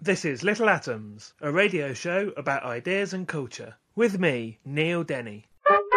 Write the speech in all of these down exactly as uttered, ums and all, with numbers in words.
This is Little Atoms, a radio show about ideas and culture. With me, Neil Denny.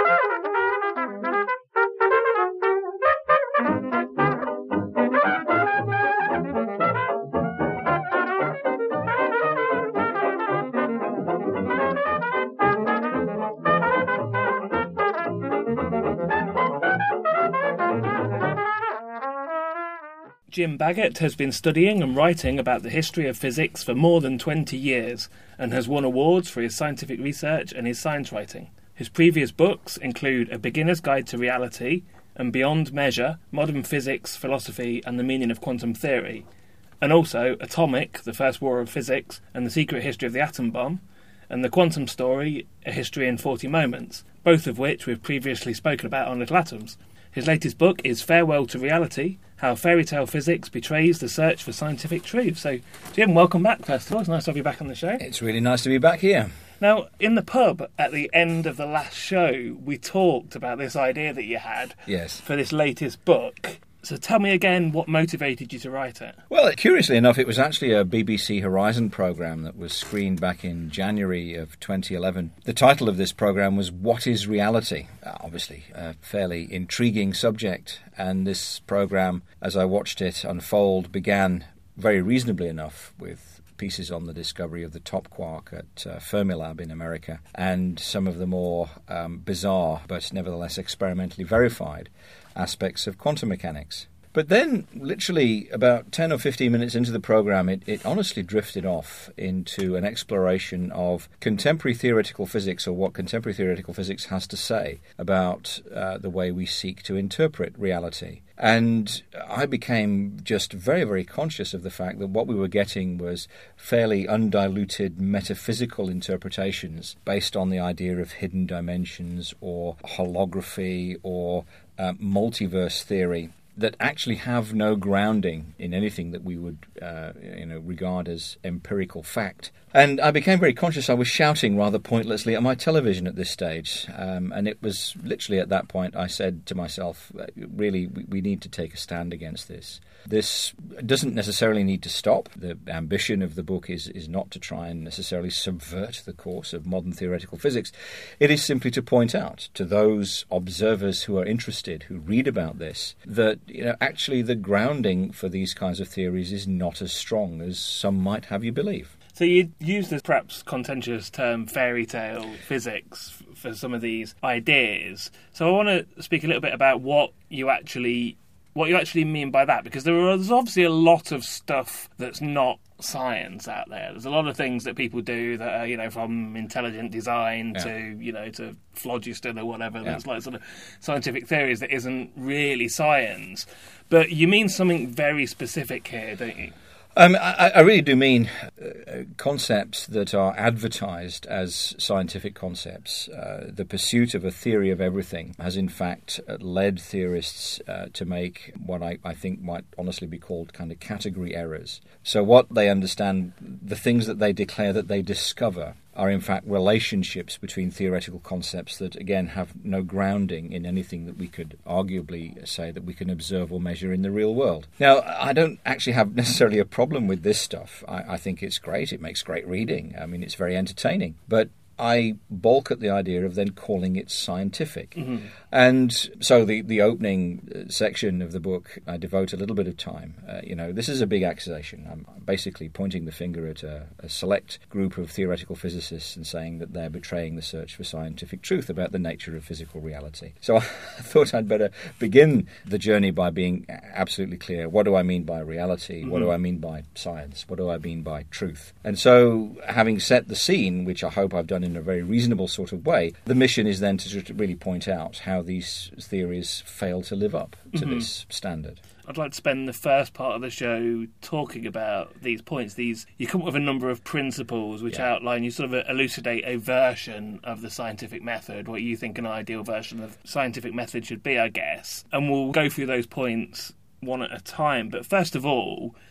Jim Baggott has been studying and writing about the history of physics for more than twenty years and has won awards for his scientific research and his science writing. His previous books include A Beginner's Guide to Reality and Beyond Measure, Modern Physics, Philosophy and the Meaning of Quantum Theory, and also Atomic, The First War of Physics and the Secret History of the Atom Bomb, and The Quantum Story, A History in forty Moments, both of which we've previously spoken about on Little Atoms. His latest book is Farewell to Reality, How Fairy Tale Physics Betrays the Search for Scientific Truth. So, Jim, welcome back, first of all. It's nice to have you back on the show. It's really nice to be back here. Now, in the pub at the end of the last show, we talked about this idea that you had yes. for this latest book. So tell me again what motivated you to write it. Well, curiously enough, it was actually a B B C Horizon programme that was screened back in January of twenty eleven. The title of this programme was What is Reality? Uh, obviously, a fairly intriguing subject. And this programme, as I watched it unfold, began very reasonably enough with pieces on the discovery of the top quark at uh, Fermilab in America and some of the more um, bizarre but nevertheless experimentally verified aspects of quantum mechanics. But then, literally about ten or fifteen minutes into the programme, it, it honestly drifted off into an exploration of contemporary theoretical physics, or what contemporary theoretical physics has to say about uh, the way we seek to interpret reality. And I became just very, very conscious of the fact that what we were getting was fairly undiluted metaphysical interpretations based on the idea of hidden dimensions or holography or uh, multiverse theory that actually have no grounding in anything that we would uh, you know, regard as empirical fact. And I became very conscious I was shouting rather pointlessly at my television at this stage. Um, and it was literally at that point I said to myself, really, we, we need to take a stand against this. This doesn't necessarily need to stop. The ambition of the book is, is not to try and necessarily subvert the course of modern theoretical physics. It is simply to point out to those observers who are interested, who read about this, that you know, actually the grounding for these kinds of theories is not as strong as some might have you believe. So you use this perhaps contentious term fairy tale physics for some of these ideas. So I want to speak a little bit about what you actually what you actually mean by that, because there are, there's obviously a lot of stuff that's not science out there. There's a lot of things that people do that are, you know, from intelligent design yeah. to, you know, to phlogiston or whatever. Yeah. That's like sort of scientific theories that isn't really science. But you mean something very specific here, don't you? Um, I, I really do mean uh, concepts that are advertised as scientific concepts. Uh, the pursuit of a theory of everything has in fact led theorists uh, to make what I, I think might honestly be called kind of category errors. So what they understand, the things that they declare that they discover, are in fact relationships between theoretical concepts that, again, have no grounding in anything that we could arguably say that we can observe or measure in the real world. Now, I don't actually have necessarily a problem with this stuff. I, I think it's great. It makes great reading. I mean, it's very entertaining. But I balk at the idea of then calling it scientific. Mm-hmm. And so the, the opening section of the book, I devote a little bit of time. Uh, you know, this is a big accusation. I'm basically pointing the finger at a, a select group of theoretical physicists and saying that they're betraying the search for scientific truth about the nature of physical reality. So I thought I'd better begin the journey by being absolutely clear. What do I mean by reality? Mm-hmm. What do I mean by science? What do I mean by truth? And so, having set the scene, which I hope I've done in a very reasonable sort of way, the mission is then to, to really point out how these theories fail to live up to mm-hmm. this standard. I'd like to spend the first part of the show talking about these points. These you come up with a number of principles which yeah. outline, you sort of elucidate a version of the scientific method, what you think an ideal version of scientific method should be, I guess. And we'll go through those points one at a time. But first of all,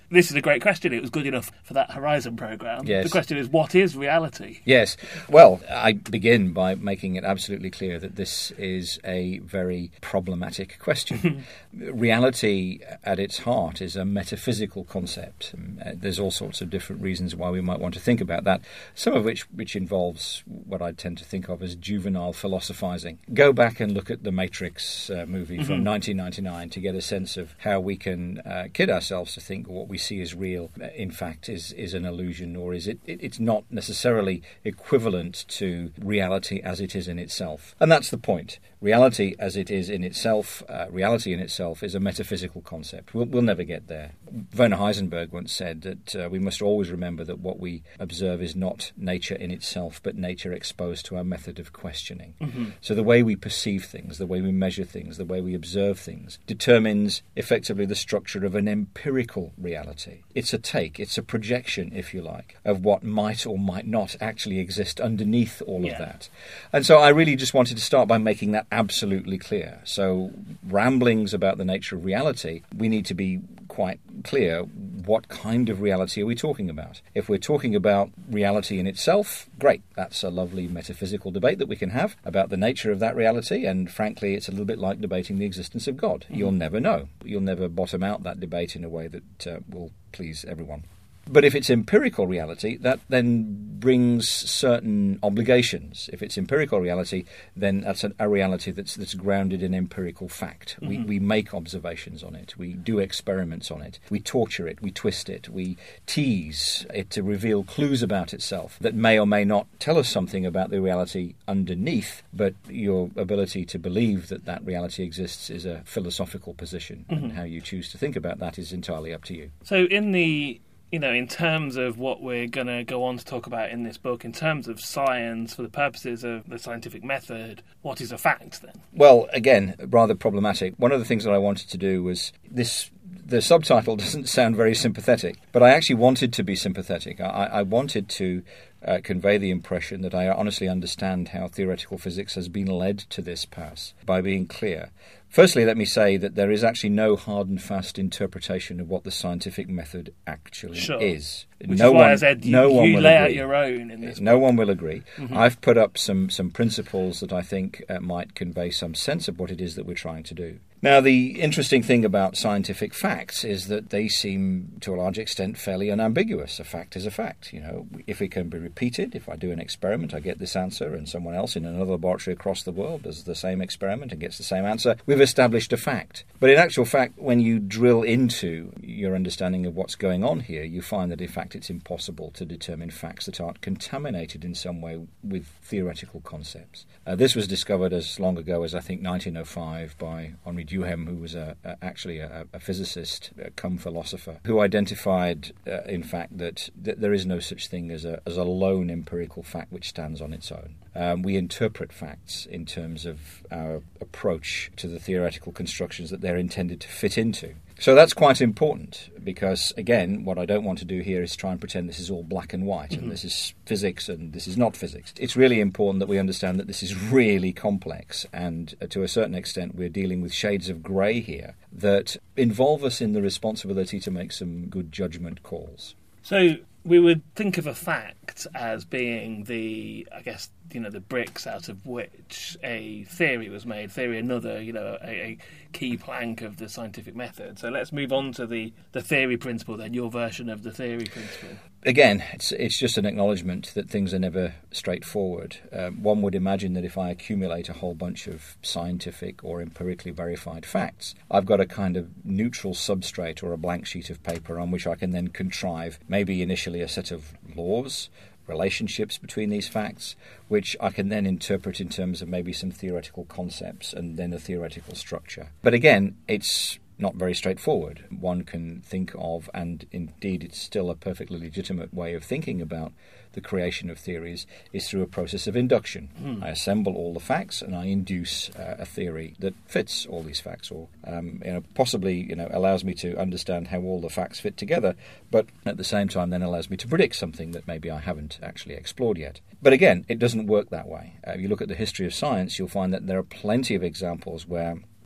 This is a great question. It was good enough for that Horizon programme. Yes. The question is, what is reality? Yes. Well, I begin by making it absolutely clear that this is a very problematic question. Reality, at its heart, is a metaphysical concept. Uh, there's all sorts of different reasons why we might want to think about that, some of which which involves what I tend to think of as juvenile philosophizing. Go back and look at the Matrix uh, movie mm-hmm. from nineteen ninety-nine to get a sense of how we can uh, kid ourselves to think what we see as real, uh, in fact, is, is an illusion, or is it, it? It's not necessarily equivalent to reality as it is in itself. And that's the point. Reality as it is in itself, uh, reality in itself is a metaphysical concept. We'll, we'll never get there. Werner Heisenberg once said that uh, we must always remember that what we observe is not nature in itself, but nature exposed to our method of questioning. Mm-hmm. So the way we perceive things, the way we measure things, the way we observe things, determines effectively the structure of an empirical reality. It's a take, it's a projection, if you like, of what might or might not actually exist underneath all yeah. of that. And so I really just wanted to start by making that absolutely clear. So ramblings about the nature of reality, we need to be quite clear what kind of reality are we talking about. If we're talking about reality in itself, great. That's a lovely metaphysical debate that we can have about the nature of that reality, and frankly it's a little bit like debating the existence of God. Mm-hmm. You'll never know. You'll never bottom out that debate in a way that uh, will please everyone. But if it's empirical reality, that then brings certain obligations. If it's empirical reality, then that's a, a reality that's that's grounded in empirical fact. Mm-hmm. We we make observations on it. We do experiments on it. We torture it. We twist it. We tease it to reveal clues about itself that may or may not tell us something about the reality underneath, but your ability to believe that that reality exists is a philosophical position, mm-hmm. and how you choose to think about that is entirely up to you. So in the You know, in terms of what we're going to go on to talk about in this book, in terms of science, for the purposes of the scientific method, what is a fact then? Well, again, rather problematic. One of the things that I wanted to do was this. The subtitle doesn't sound very sympathetic, but I actually wanted to be sympathetic. I, I wanted to uh, convey the impression that I honestly understand how theoretical physics has been led to this pass by being clear. Firstly, let me say that there is actually no hard and fast interpretation of what the scientific method actually sure. is. Which no is why one, I said you, no one you will lay agree. out your own in this No book. one will agree. Mm-hmm. I've put up some, some principles that I think uh, might convey some sense of what it is that we're trying to do. Now, the interesting thing about scientific facts is that they seem, to a large extent, fairly unambiguous. A fact is a fact. You know, if it can be repeated, if I do an experiment, I get this answer, and someone else in another laboratory across the world does the same experiment and gets the same answer, we've established a fact. But in actual fact, when you drill into your understanding of what's going on here, you find that, in fact, it's impossible to determine facts that aren't contaminated in some way with theoretical concepts. Uh, this was discovered as long ago as, I think, nineteen oh five by Henri Duhem, who was a, a, actually a, a physicist, a cum philosopher, who identified, uh, in fact, that, that there is no such thing as a, as a lone empirical fact which stands on its own. Um, we interpret facts in terms of our approach to the theoretical constructions that they're intended to fit into. So that's quite important because, again, what I don't want to do here is try and pretend this is all black and white mm-hmm. and this is physics and this is not physics. It's really important that we understand that this is really complex and, uh, to a certain extent, we're dealing with shades of grey here that involve us in the responsibility to make some good judgment calls. So we would think of a fact as being the, I guess, you know, the bricks out of which a theory was made. Theory, another, you know, a, a key plank of the scientific method. So let's move on to the, the theory principle then, your version of the theory principle. Again, it's it's just an acknowledgement that things are never straightforward. Um, one would imagine that if I accumulate a whole bunch of scientific or empirically verified facts, I've got a kind of neutral substrate or a blank sheet of paper on which I can then contrive maybe initially a set of laws, relationships between these facts, which I can then interpret in terms of maybe some theoretical concepts and then a theoretical structure. But again, it's not very straightforward. One can think of, and indeed it's still a perfectly legitimate way of thinking about the creation of theories, is through a process of induction. Mm. I assemble all the facts and I induce uh, a theory that fits all these facts, or um, you know, possibly you know allows me to understand how all the facts fit together, but at the same time then allows me to predict something that maybe I haven't actually explored yet. But again, it doesn't work that way. Uh, if you look at the history of science, you'll find that there are plenty of examples where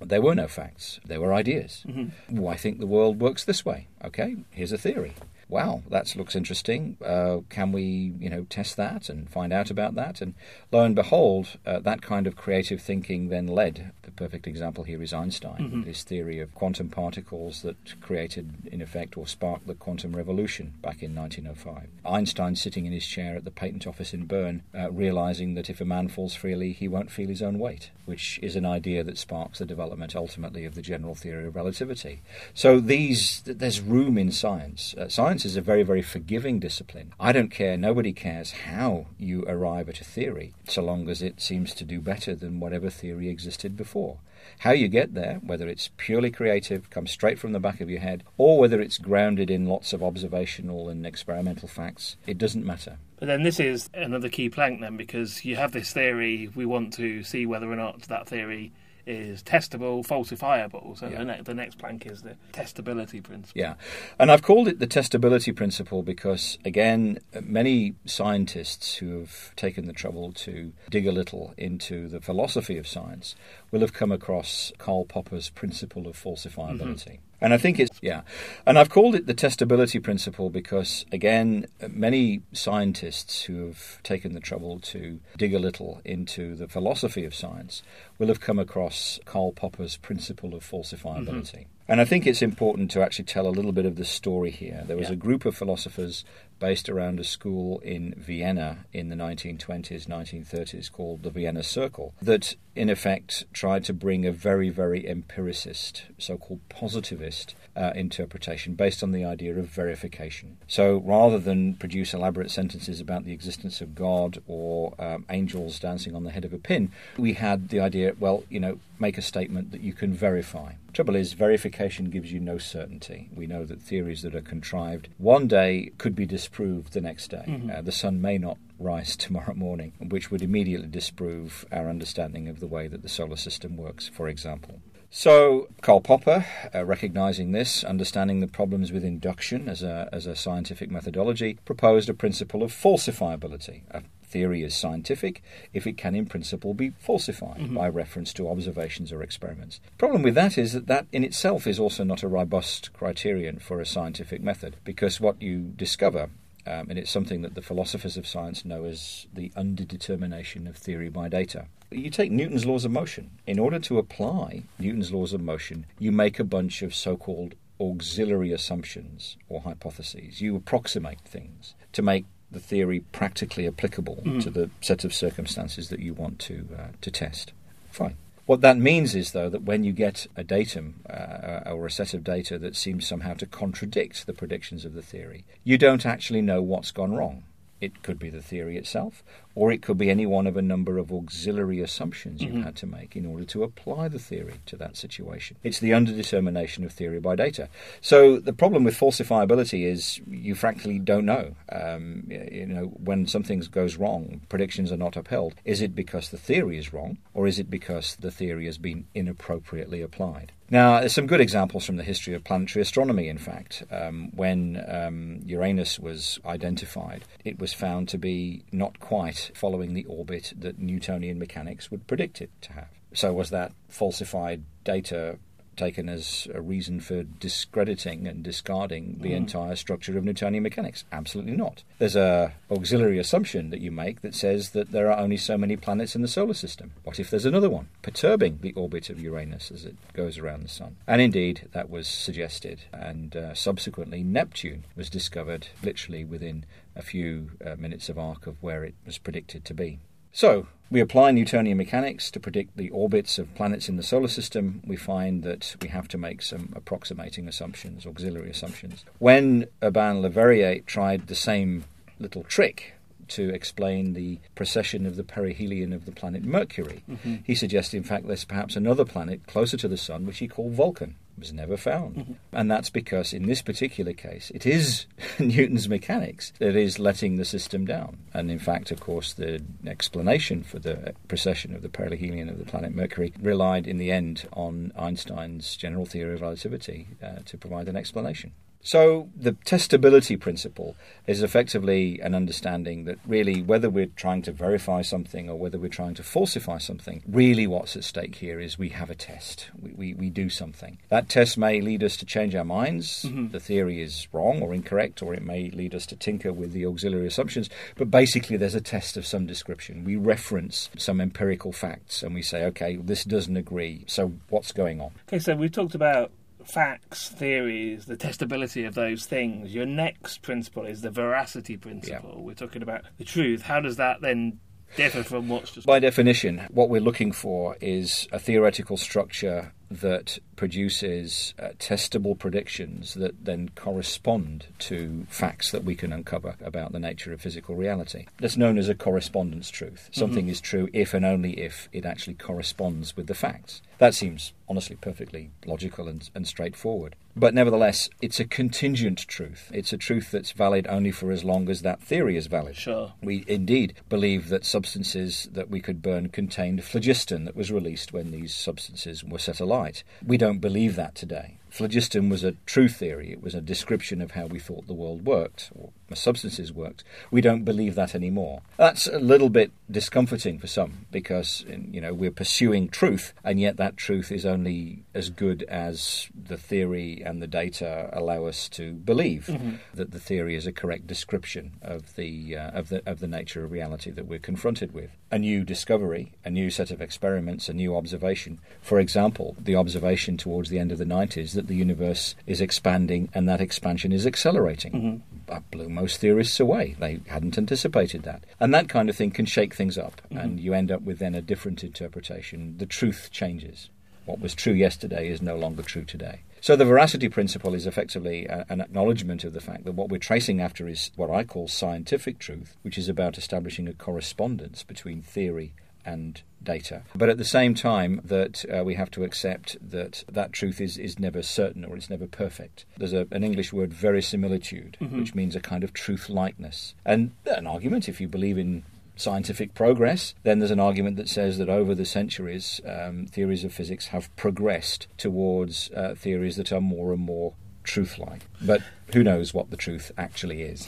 There were no facts. There were ideas. Mm-hmm. Well, I think the world works this way. Okay, here's a theory. Wow, that looks interesting. Uh, can we, you know, test that and find out about that? And lo and behold, uh, that kind of creative thinking then led. The perfect example here is Einstein, mm-hmm. with his theory of quantum particles that created, in effect, or sparked the quantum revolution back in nineteen oh five. Einstein sitting in his chair at the patent office in Bern, uh, realizing that if a man falls freely, he won't feel his own weight, which is an idea that sparks the development, ultimately, of the general theory of relativity. So these, there's room in science. Uh, science is a very, very forgiving discipline. I don't care, nobody cares how you arrive at a theory, so long as it seems to do better than whatever theory existed before. How you get there, whether it's purely creative, comes straight from the back of your head, or whether it's grounded in lots of observational and experimental facts, it doesn't matter. But then this is another key plank then, because you have this theory, we want to see whether or not that theory is testable, falsifiable. So yeah. the, ne- the next plank is the testability principle. Yeah, and I've called it the testability principle because, again, many scientists who have taken the trouble to dig a little into the philosophy of science will have come across Karl Popper's principle of falsifiability. Mm-hmm. And I think it's, yeah, and I've called it the testability principle because, again, many scientists who have taken the trouble to dig a little into the philosophy of science will have come across Karl Popper's principle of falsifiability. Mm-hmm. And I think it's important to actually tell a little bit of the story here. There was yeah. a group of philosophers based around a school in Vienna in the nineteen twenties, nineteen thirties called the Vienna Circle that, in effect, tried to bring a very, very empiricist, so-called positivist uh, interpretation based on the idea of verification. So rather than produce elaborate sentences about the existence of God or um, angels dancing on the head of a pin, we had the idea, well, you know, make a statement that you can verify. Trouble is, verification gives you no certainty. We know that theories that are contrived one day could be disproved the next day. Mm-hmm. Uh, the sun may not rise tomorrow morning, which would immediately disprove our understanding of the way that the solar system works, for example. So Karl Popper, uh, recognizing this, understanding the problems with induction as a, as a scientific methodology, proposed a principle of falsifiability. A theory is scientific if it can in principle be falsified mm-hmm. by reference to observations or experiments. The problem with that is that that in itself is also not a robust criterion for a scientific method, because what you discover, um, and it's something that the philosophers of science know as the underdetermination of theory by data. You take Newton's laws of motion. In order to apply Newton's laws of motion, you make a bunch of so-called auxiliary assumptions or hypotheses. You approximate things to make the theory practically applicable mm. to the set of circumstances that you want to uh, to test. Fine. What that means is, though, that when you get a datum uh, or a set of data that seems somehow to contradict the predictions of the theory, you don't actually know what's gone wrong. It could be the theory itself, or it could be any one of a number of auxiliary assumptions you've mm-hmm. had to make in order to apply the theory to that situation. It's the underdetermination of theory by data. So the problem with falsifiability is you frankly don't know. Um, you know, when something goes wrong, predictions are not upheld. Is it because the theory is wrong, or is it because the theory has been inappropriately applied? Now, there's some good examples from the history of planetary astronomy, in fact. Um, when um, Uranus was identified, it was found to be not quite following the orbit that Newtonian mechanics would predict it to have. So was that falsified data taken as a reason for discrediting and discarding the mm. entire structure of Newtonian mechanics? Absolutely not. There's a auxiliary assumption that you make that says that there are only so many planets in the solar system. What if there's another one perturbing the orbit of Uranus as it goes around the sun? And indeed, that was suggested, and uh, subsequently Neptune was discovered literally within a few uh, minutes of arc of where it was predicted to be. So, we apply Newtonian mechanics to predict the orbits of planets in the solar system. We find that we have to make some approximating assumptions, auxiliary assumptions. When Urbain Le Verrier tried the same little trick to explain the precession of the perihelion of the planet Mercury, mm-hmm. he suggested, in fact, there's perhaps another planet closer to the Sun, which he called Vulcan. Was never found. Mm-hmm. And that's because, in this particular case, it is Newton's mechanics that is letting the system down. And in fact, of course, the explanation for the precession of the perihelion of the planet Mercury relied in the end on Einstein's general theory of relativity uh, to provide an explanation. So the testability principle is effectively an understanding that really whether we're trying to verify something or whether we're trying to falsify something, really what's at stake here is we have a test. We, we, we do something. That test may lead us to change our minds. Mm-hmm. The theory is wrong or incorrect, or it may lead us to tinker with the auxiliary assumptions. But basically there's a test of some description. We reference some empirical facts and we say, okay, this doesn't agree. So what's going on? Okay, so we've talked about facts, theories, the testability of those things. Your next principle is the veracity principle. Yeah. We're talking about the truth. How does that then differ from what's just... By definition, what we're looking for is a theoretical structure that produces uh, testable predictions that then correspond to facts that we can uncover about the nature of physical reality. That's known as a correspondence truth. Something mm-hmm. is true if and only if it actually corresponds with the facts. That seems, honestly, perfectly logical and, and straightforward. But nevertheless, it's a contingent truth. It's a truth that's valid only for as long as that theory is valid. Sure. We indeed believe that substances that we could burn contained phlogiston that was released when these substances were set alight. We don't believe that today. Phlogiston was a true theory. It was a description of how we thought the world worked, or substances worked. We don't believe that anymore. That's a little bit discomforting for some, because you know we're pursuing truth, and yet that truth is only as good as the theory and the data allow us to believe mm-hmm. that the theory is a correct description of the uh, of the of the nature of reality that we're confronted with. A new discovery, a new set of experiments, a new observation. For example, the observation towards the end of the nineties that the universe is expanding and that expansion is accelerating. Mm-hmm. That blew most theorists away. They hadn't anticipated that. And that kind of thing can shake things up, mm-hmm. and you end up with then a different interpretation. The truth changes. What was true yesterday is no longer true today. So the veracity principle is effectively a, an acknowledgement of the fact that what we're tracing after is what I call scientific truth, which is about establishing a correspondence between theory and data. But at the same time that uh, we have to accept that that truth is, is never certain or it's never perfect. There's a, an English word, verisimilitude, mm-hmm. which means a kind of truth-likeness. And an argument, if you believe in scientific progress, then there's an argument that says that over the centuries, um, theories of physics have progressed towards uh, theories that are more and more truth-like. But who knows what the truth actually is.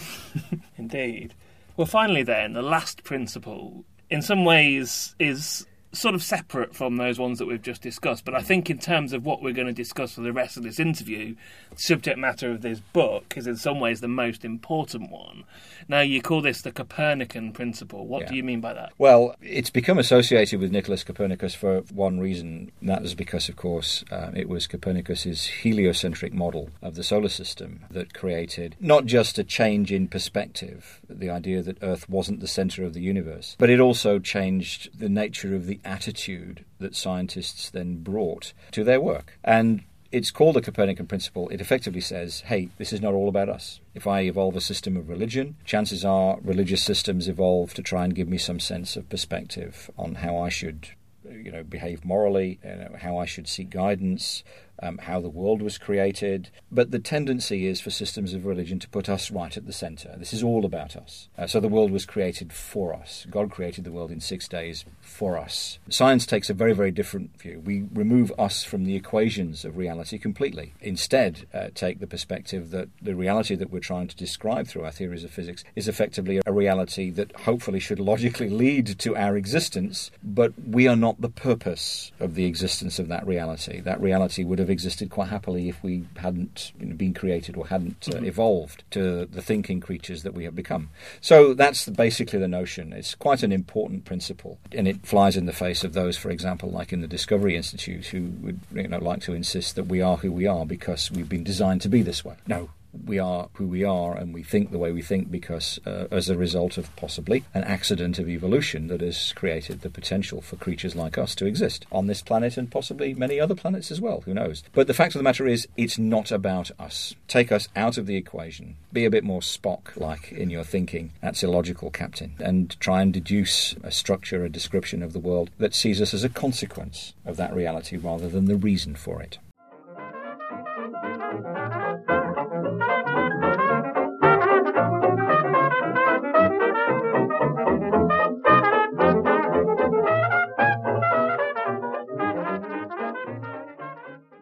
Indeed. Well, finally then, the last principle in some ways is sort of separate from those ones that we've just discussed, but I think in terms of what we're going to discuss for the rest of this interview, the subject matter of this book is in some ways the most important one. Now, you call this the Copernican principle. What yeah. do you mean by that? Well, it's become associated with Nicholas Copernicus for one reason, and that is because, of course, uh, it was Copernicus's heliocentric model of the solar system that created not just a change in perspective, the idea that Earth wasn't the centre of the universe, but it also changed the nature of the attitude that scientists then brought to their work. And it's called the Copernican principle. It effectively says, hey, this is not all about us. If I evolve a system of religion, chances are religious systems evolve to try and give me some sense of perspective on how I should, you know, behave morally, you know, how I should seek guidance, um, how the world was created. But the tendency is for systems of religion to put us right at the centre. This is all about us. Uh, so the world was created for us. God created the world in six days for us. Science takes a very, very different view. We remove us from the equations of reality completely. Instead, uh, take the perspective that the reality that we're trying to describe through our theories of physics is effectively a reality that hopefully should logically lead to our existence, but we are not the purpose of the existence of that reality. That reality would have existed quite happily if we hadn't you know, been created or hadn't uh, mm-hmm. evolved to the thinking creatures that we have become. So that's basically the notion. It's quite an important principle, and it flies in the face of those, for example, like in the Discovery Institute, who would you know like to insist that we are who we are because we've been designed to be this way. No. We are who we are, and we think the way we think because uh, as a result of possibly an accident of evolution that has created the potential for creatures like us to exist on this planet and possibly many other planets as well, who knows. But the fact of the matter is, it's not about us. Take us out of the equation. Be a bit more Spock-like in your thinking. That's illogical, Captain. And try and deduce a structure, a description of the world that sees us as a consequence of that reality rather than the reason for it. You're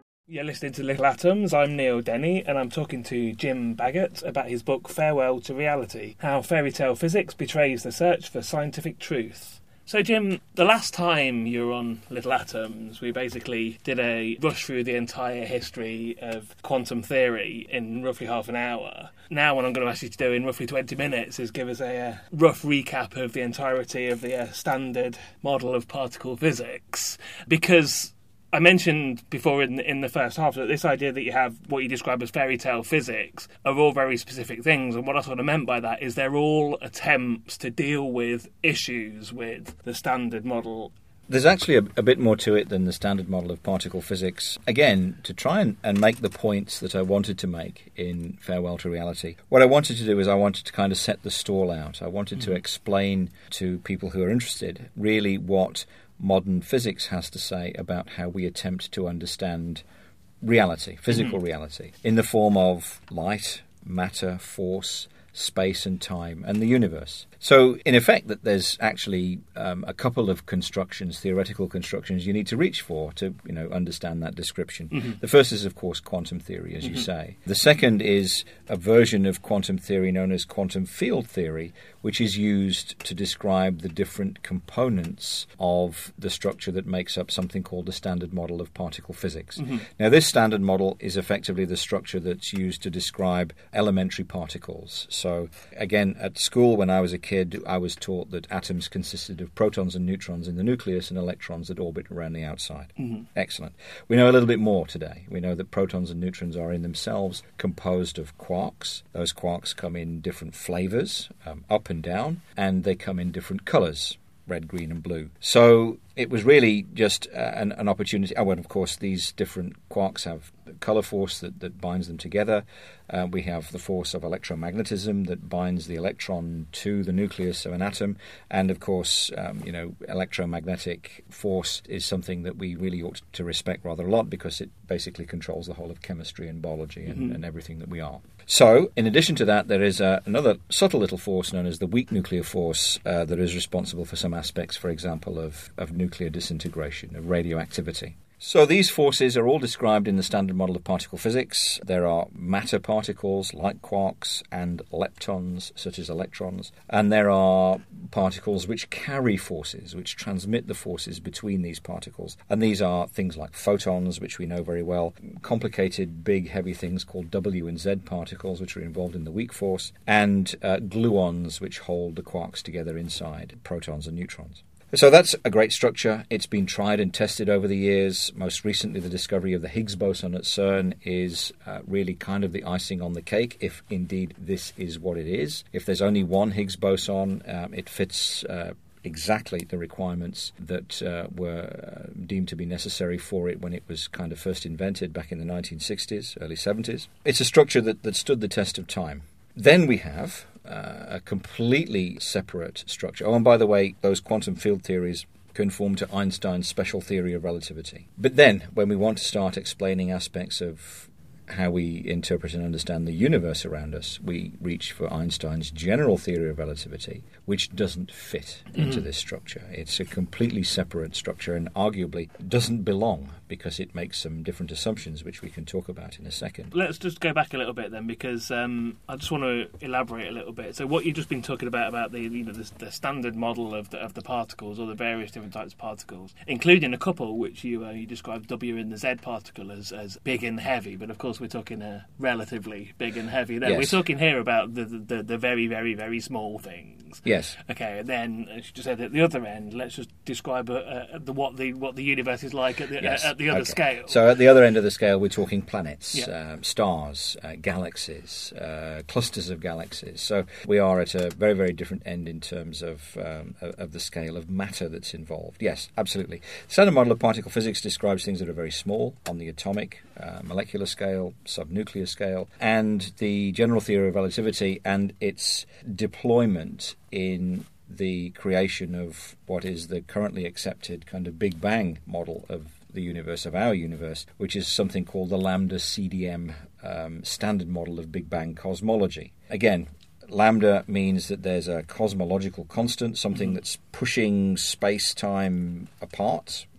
listening to Little Atoms. I'm Neil Denny, and I'm talking to Jim Baggott about his book Farewell to Reality, How Fairy Tale Physics Betrays the Search for Scientific Truth. So, Jim, the last time you were on Little Atoms, we basically did a rush through the entire history of quantum theory in roughly half an hour. Now what I'm going to ask you to do in roughly twenty minutes is give us a uh, rough recap of the entirety of the uh, standard model of particle physics. Because I mentioned before in, in the first half that this idea that you have what you describe as fairy tale physics are all very specific things, and what I sort of meant by that is they're all attempts to deal with issues with the standard model. There's actually a, a bit more to it than the standard model of particle physics. Again, to try and, and make the points that I wanted to make in Farewell to Reality, what I wanted to do is I wanted to kind of set the stall out. I wanted mm-hmm. to explain to people who are interested really what modern physics has to say about how we attempt to understand reality, physical mm-hmm. reality, in the form of light, matter, force, space and time, and the universe. So, in effect, that there's actually um, a couple of constructions, theoretical constructions, you need to reach for to, you know, understand that description. Mm-hmm. The first is, of course, quantum theory, as mm-hmm. you say. The second is a version of quantum theory known as quantum field theory, which is used to describe the different components of the structure that makes up something called the standard model of particle physics. Mm-hmm. Now, this standard model is effectively the structure that's used to describe elementary particles. So, again, at school when I was a kid, I was taught that atoms consisted of protons and neutrons in the nucleus and electrons that orbit around the outside. Mm-hmm. Excellent. We know a little bit more today. We know that protons and neutrons are in themselves composed of quarks. Those quarks come in different flavors, um, up and down, and they come in different colors, red, green, and blue. So it was really just uh, an, an opportunity. Oh, and of course, these different quarks have the color force that, that binds them together. Uh, we have the force of electromagnetism that binds the electron to the nucleus of an atom. And of course, um, you know, electromagnetic force is something that we really ought to respect rather a lot because it basically controls the whole of chemistry and biology and, mm-hmm. and everything that we are. So, in addition to that, there is uh, another subtle little force known as the weak nuclear force uh, that is responsible for some aspects, for example, of, of nuclear disintegration, of radioactivity. So these forces are all described in the standard model of particle physics. There are matter particles like quarks and leptons, such as electrons. And there are particles which carry forces, which transmit the forces between these particles. And these are things like photons, which we know very well, complicated, big, heavy things called W and Z particles, which are involved in the weak force, and uh, gluons, which hold the quarks together inside, protons and neutrons. So that's a great structure. It's been tried and tested over the years. Most recently, the discovery of the Higgs boson at CERN is uh, really kind of the icing on the cake, if indeed this is what it is. If there's only one Higgs boson, um, it fits uh, exactly the requirements that uh, were uh, deemed to be necessary for it when it was kind of first invented back in the nineteen sixties, early seventies. It's a structure that, that stood the test of time. Then we have Uh, a completely separate structure. Oh, and by the way, those quantum field theories conform to Einstein's special theory of relativity. But then, when we want to start explaining aspects of how we interpret and understand the universe around us, we reach for Einstein's general theory of relativity, which doesn't fit mm-hmm. into this structure. It's a completely separate structure and arguably doesn't belong because it makes some different assumptions, which we can talk about in a second. Let's just go back a little bit then, because um, I just want to elaborate a little bit. So what you've just been talking about, about the you know the, the standard model of the, of the particles, or the various different types of particles, including a couple which you uh, you described W and the Z particle as, as big and heavy, but of course we're talking uh, relatively big and heavy there. Yes. We're talking here about the, the, the very, very, very small things. Yes. Okay, and then, as you just said, at the other end, let's just describe uh, uh, the, what the what the universe is like at the, yes. uh, at the other okay. scale. So at the other end of the scale, we're talking planets, yeah. uh, stars, uh, galaxies, uh, clusters of galaxies. So we are at a very, very different end in terms of, um, of the scale of matter that's involved. Yes, absolutely. The standard model of particle physics describes things that are very small on the atomic, uh, molecular scale, subnuclear scale, and the general theory of relativity and its deployment in the creation of what is the currently accepted kind of Big Bang model of the universe, of our universe, which is something called the Lambda C D M um, standard model of Big Bang cosmology. Again, lambda means that there's a cosmological constant, something mm-hmm. that's pushing space-time apart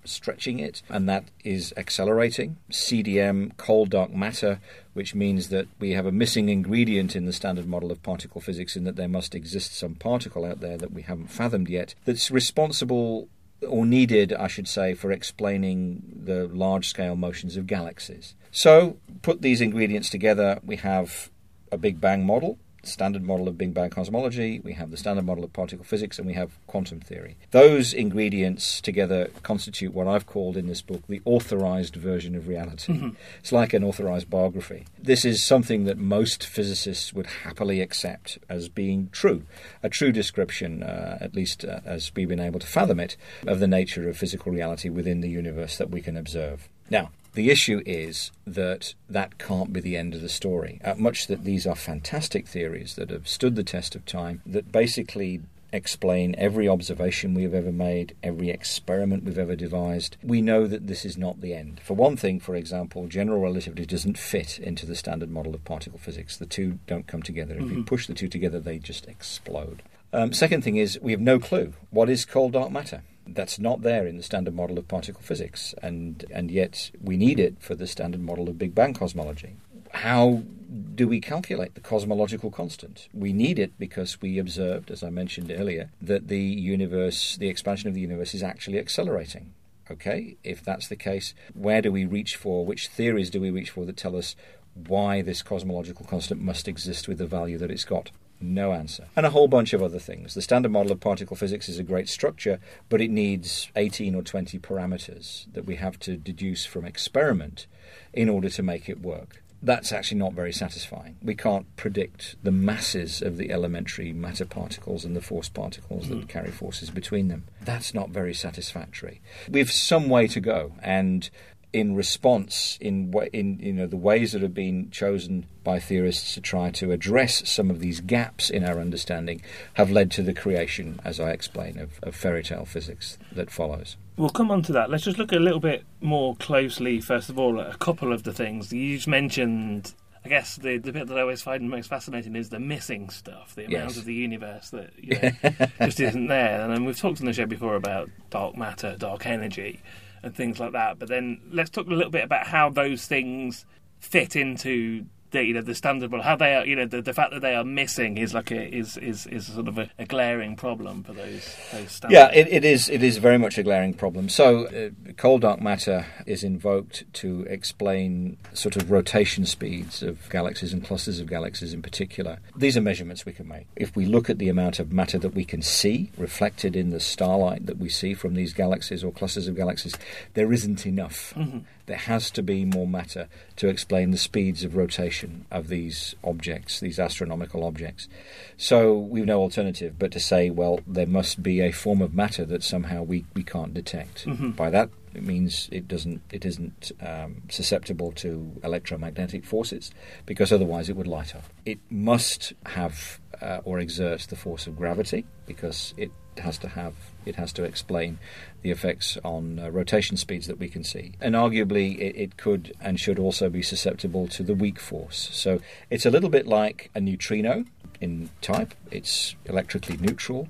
stretching it, and that is accelerating. C D M, cold dark matter, which means that we have a missing ingredient in the standard model of particle physics, in that there must exist some particle out there that we haven't fathomed yet that's responsible, or needed, I should say, for explaining the large-scale motions of galaxies. So, put these ingredients together, we have a Big Bang model, standard model of Big Bang cosmology, we have the standard model of particle physics, and we have quantum theory. Those ingredients together constitute what I've called in this book the authorized version of reality. Mm-hmm. It's like an authorized biography. This is something that most physicists would happily accept as being true, a true description, uh, at least uh, as we've been able to fathom it, of the nature of physical reality within the universe that we can observe. Now, the issue is that that can't be the end of the story. Uh, much that these are fantastic theories that have stood the test of time, that basically explain every observation we've ever made, every experiment we've ever devised. We know that this is not the end. For one thing, for example, general relativity doesn't fit into the standard model of particle physics. The two don't come together. If mm-hmm. you push the two together, they just explode. Um, second thing is, we have no clue. What is cold dark matter? That's not there in the standard model of particle physics, and and yet we need it for the standard model of Big Bang cosmology. How do we calculate the cosmological constant? We need it because we observed, as I mentioned earlier, that the universe, the expansion of the universe is actually accelerating. Okay, if that's the case, where do we reach for, which theories do we reach for that tell us why this cosmological constant must exist with the value that it's got? No answer. And a whole bunch of other things. The standard model of particle physics is a great structure, but it needs eighteen or twenty parameters that we have to deduce from experiment in order to make it work. That's actually not very satisfying. We can't predict the masses of the elementary matter particles and the force particles mm. that carry forces between them. That's not very satisfactory. We've some way to go, and in response, in in you know the ways that have been chosen by theorists to try to address some of these gaps in our understanding, have led to the creation, as I explain, of, of fairy tale physics that follows. We'll come on to that. Let's just look a little bit more closely, first of all, at a couple of the things. You just mentioned, I guess, the, the bit that I always find most fascinating is the missing stuff, the amount yes. of the universe that you know, just isn't there. And then we've talked on the show before about dark matter, dark energy, and things like that. But then let's talk a little bit about how those things fit into the, you know, the standard model. How they are, you know, the, the fact that they are missing is like a is is, is sort of a, a glaring problem for those those standards. Yeah, it, it is. It is very much a glaring problem. So, uh, cold dark matter is invoked to explain sort of rotation speeds of galaxies and clusters of galaxies in particular. These are measurements we can make. If we look at the amount of matter that we can see reflected in the starlight that we see from these galaxies or clusters of galaxies, there isn't enough. Mm-hmm. There has to be more matter to explain the speeds of rotation of these objects, these astronomical objects. So we've no alternative but to say, well, there must be a form of matter that somehow we, we can't detect. Mm-hmm. By that, it means it doesn't it isn't um, susceptible to electromagnetic forces, because otherwise it would light up. It must have uh, or exert the force of gravity, because it has to have it has to explain the effects on uh, rotation speeds that we can see. And arguably it, it could and should also be susceptible to the weak force. So it's a little bit like a neutrino in type. It's electrically neutral.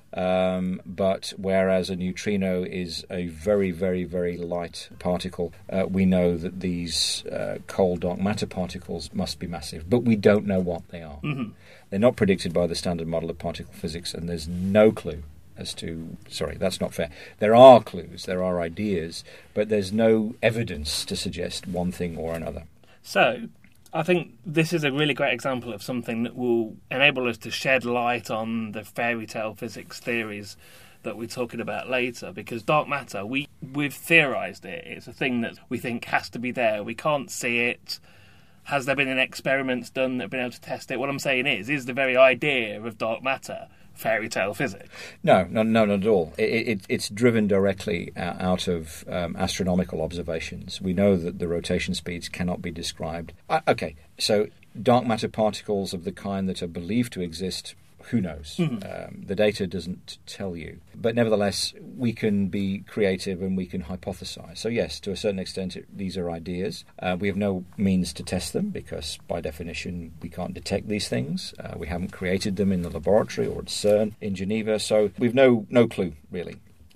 Um, but whereas a neutrino is a very, very, very light particle, uh, we know that these uh, cold dark matter particles must be massive, but we don't know what they are. Mm-hmm. They're not predicted by the standard model of particle physics, and there's no clue as to... Sorry, that's not fair. There are clues, there are ideas, but there's no evidence to suggest one thing or another. So, I think this is a really great example of something that will enable us to shed light on the fairy tale physics theories that we're talking about later, because dark matter, we, we've theorised it. It's a thing that we think has to be there. We can't see it. Has there been any experiments done that have been able to test it? What I'm saying is, is the very idea of dark matter fairy tale physics? No, no, no, not at all. It, it, it's driven directly out of um, astronomical observations. We know that the rotation speeds cannot be described. Uh, okay, so dark matter particles of the kind that are believed to exist, who knows? Mm-hmm. Um, the data doesn't tell you. But nevertheless, we can be creative and we can hypothesize. So yes, to a certain extent, it, these are ideas. Uh, we have no means to test them because, by definition, we can't detect these things. Uh, we haven't created them in the laboratory or at CERN in Geneva. So we've no no clue, really.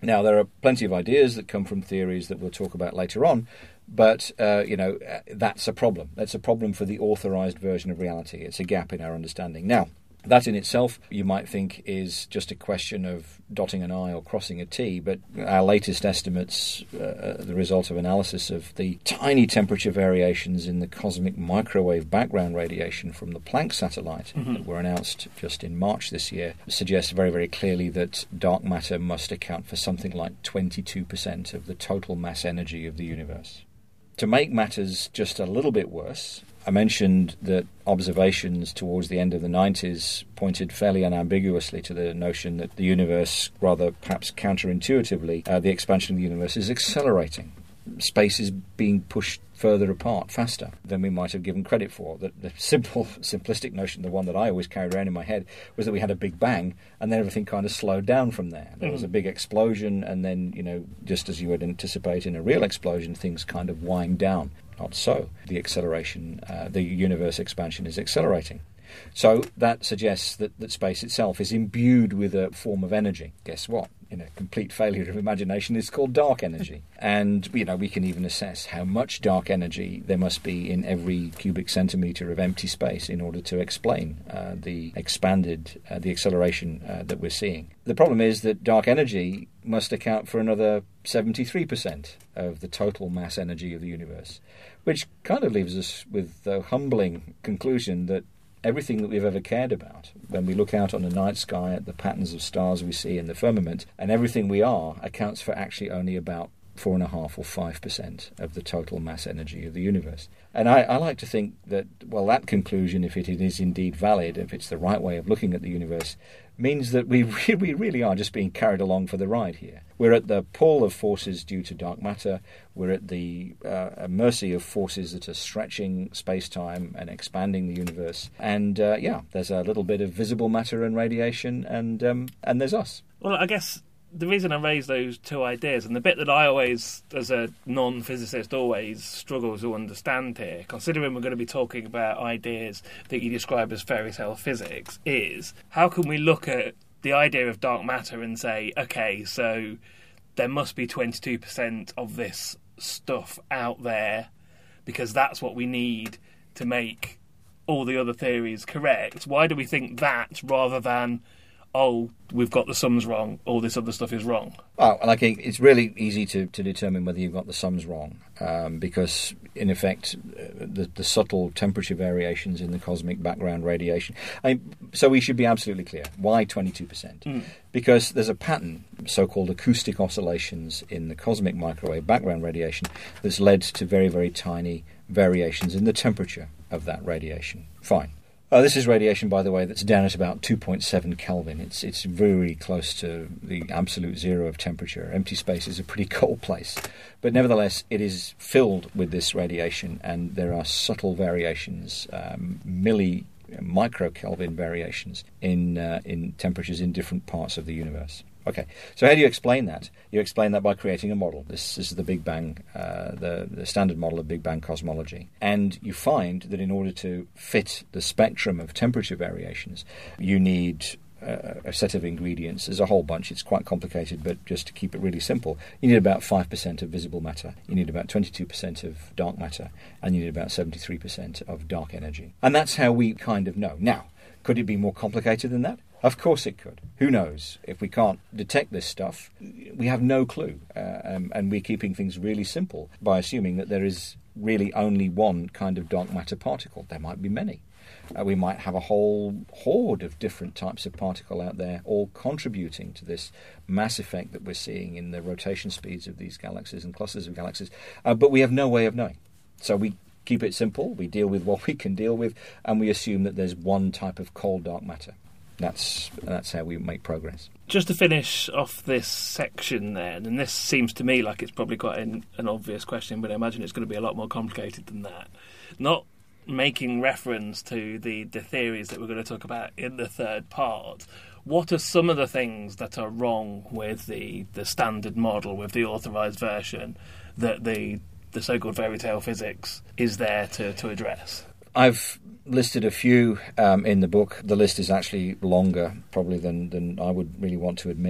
Now, there are plenty of ideas that come from theories that we'll talk about later on, but, uh, you know, that's a problem. That's a problem for the authorized version of reality. It's a gap in our understanding. Now, that in itself, you might think, is just a question of dotting an I or crossing a T, but our latest estimates, uh, the result of analysis of the tiny temperature variations in the cosmic microwave background radiation from the Planck satellite mm-hmm. that were announced just in March this year, suggest very, very clearly that dark matter must account for something like twenty-two percent of the total mass energy of the universe. To make matters just a little bit worse, I mentioned that observations towards the end of the nineties pointed fairly unambiguously to the notion that the universe, rather perhaps counterintuitively, uh, the expansion of the universe is accelerating. Space is being pushed further apart, faster than we might have given credit for. The, the simple, simplistic notion, the one that I always carried around in my head, was that we had a big bang and then everything kind of slowed down from there. There mm. was a big explosion and then, you know, just as you would anticipate in a real explosion, things kind of wind down. Not so. The acceleration, uh, the universe expansion is accelerating. So that suggests that, that space itself is imbued with a form of energy. Guess what? In a complete failure of imagination, it's called dark energy. And, you know, we can even assess how much dark energy there must be in every cubic centimetre of empty space in order to explain uh, the expanded, uh, the acceleration uh, that we're seeing. The problem is that dark energy must account for another seventy-three percent of the total mass energy of the universe, which kind of leaves us with the humbling conclusion that everything that we've ever cared about, when we look out on the night sky at the patterns of stars we see in the firmament, and everything we are, accounts for actually only about four and a half or five percent of the total mass energy of the universe. And I, I like to think that, well, that conclusion, if it is indeed valid, if it's the right way of looking at the universe, means that we re- we really are just being carried along for the ride here. We're at the pull of forces due to dark matter. We're at the uh, mercy of forces that are stretching space-time and expanding the universe. And, uh, yeah, there's a little bit of visible matter and radiation, and um, and there's us. Well, I guess the reason I raise those two ideas, and the bit that I always, as a non-physicist, always struggle to understand here, considering we're going to be talking about ideas that you describe as fairy tale physics, is how can we look at the idea of dark matter and say, okay, so there must be twenty-two percent of this stuff out there because that's what we need to make all the other theories correct. Why do we think that rather than, oh, we've got the sums wrong, all this other stuff is wrong? Oh, like it's really easy to, to determine whether you've got the sums wrong, um, because, in effect, the, the subtle temperature variations in the cosmic background radiation. I mean, so we should be absolutely clear. Why twenty-two percent? Mm. Because there's a pattern, so-called acoustic oscillations in the cosmic microwave background radiation, that's led to very, very tiny variations in the temperature of that radiation. Fine. Uh, this is radiation, by the way, that's down at about two point seven Kelvin. It's it's very close to the absolute zero of temperature. Empty space is a pretty cold place. But nevertheless, it is filled with this radiation, and there are subtle variations, um, milli, micro-Kelvin variations in uh, in temperatures in different parts of the universe. Okay, so how do you explain that? You explain that by creating a model. This, this is the Big Bang, uh, the, the standard model of Big Bang cosmology. And you find that in order to fit the spectrum of temperature variations, you need uh, a set of ingredients. There's a whole bunch. It's quite complicated, but just to keep it really simple, you need about five percent of visible matter, you need about twenty-two percent of dark matter, and you need about seventy-three percent of dark energy. And that's how we kind of know. Now, could it be more complicated than that? Of course it could. Who knows? If we can't detect this stuff, we have no clue. Uh, um, and we're keeping things really simple by assuming that there is really only one kind of dark matter particle. There might be many. Uh, we might have a whole horde of different types of particle out there, all contributing to this mass effect that we're seeing in the rotation speeds of these galaxies and clusters of galaxies. Uh, but we have no way of knowing. So we keep it simple. We deal with what we can deal with, and we assume that there's one type of cold dark matter. That's that's how we make progress. Just to finish off this section then, and this seems to me like it's probably quite an, an obvious question, but I imagine it's going to be a lot more complicated than that. Not making reference to the, the theories that we're going to talk about in the third part, what are some of the things that are wrong with the, the standard model, with the authorised version, that the, the so-called fairy tale physics is there to, to address? I've listed a few um, in the book. The list is actually longer, probably, than, than I would really want to admit.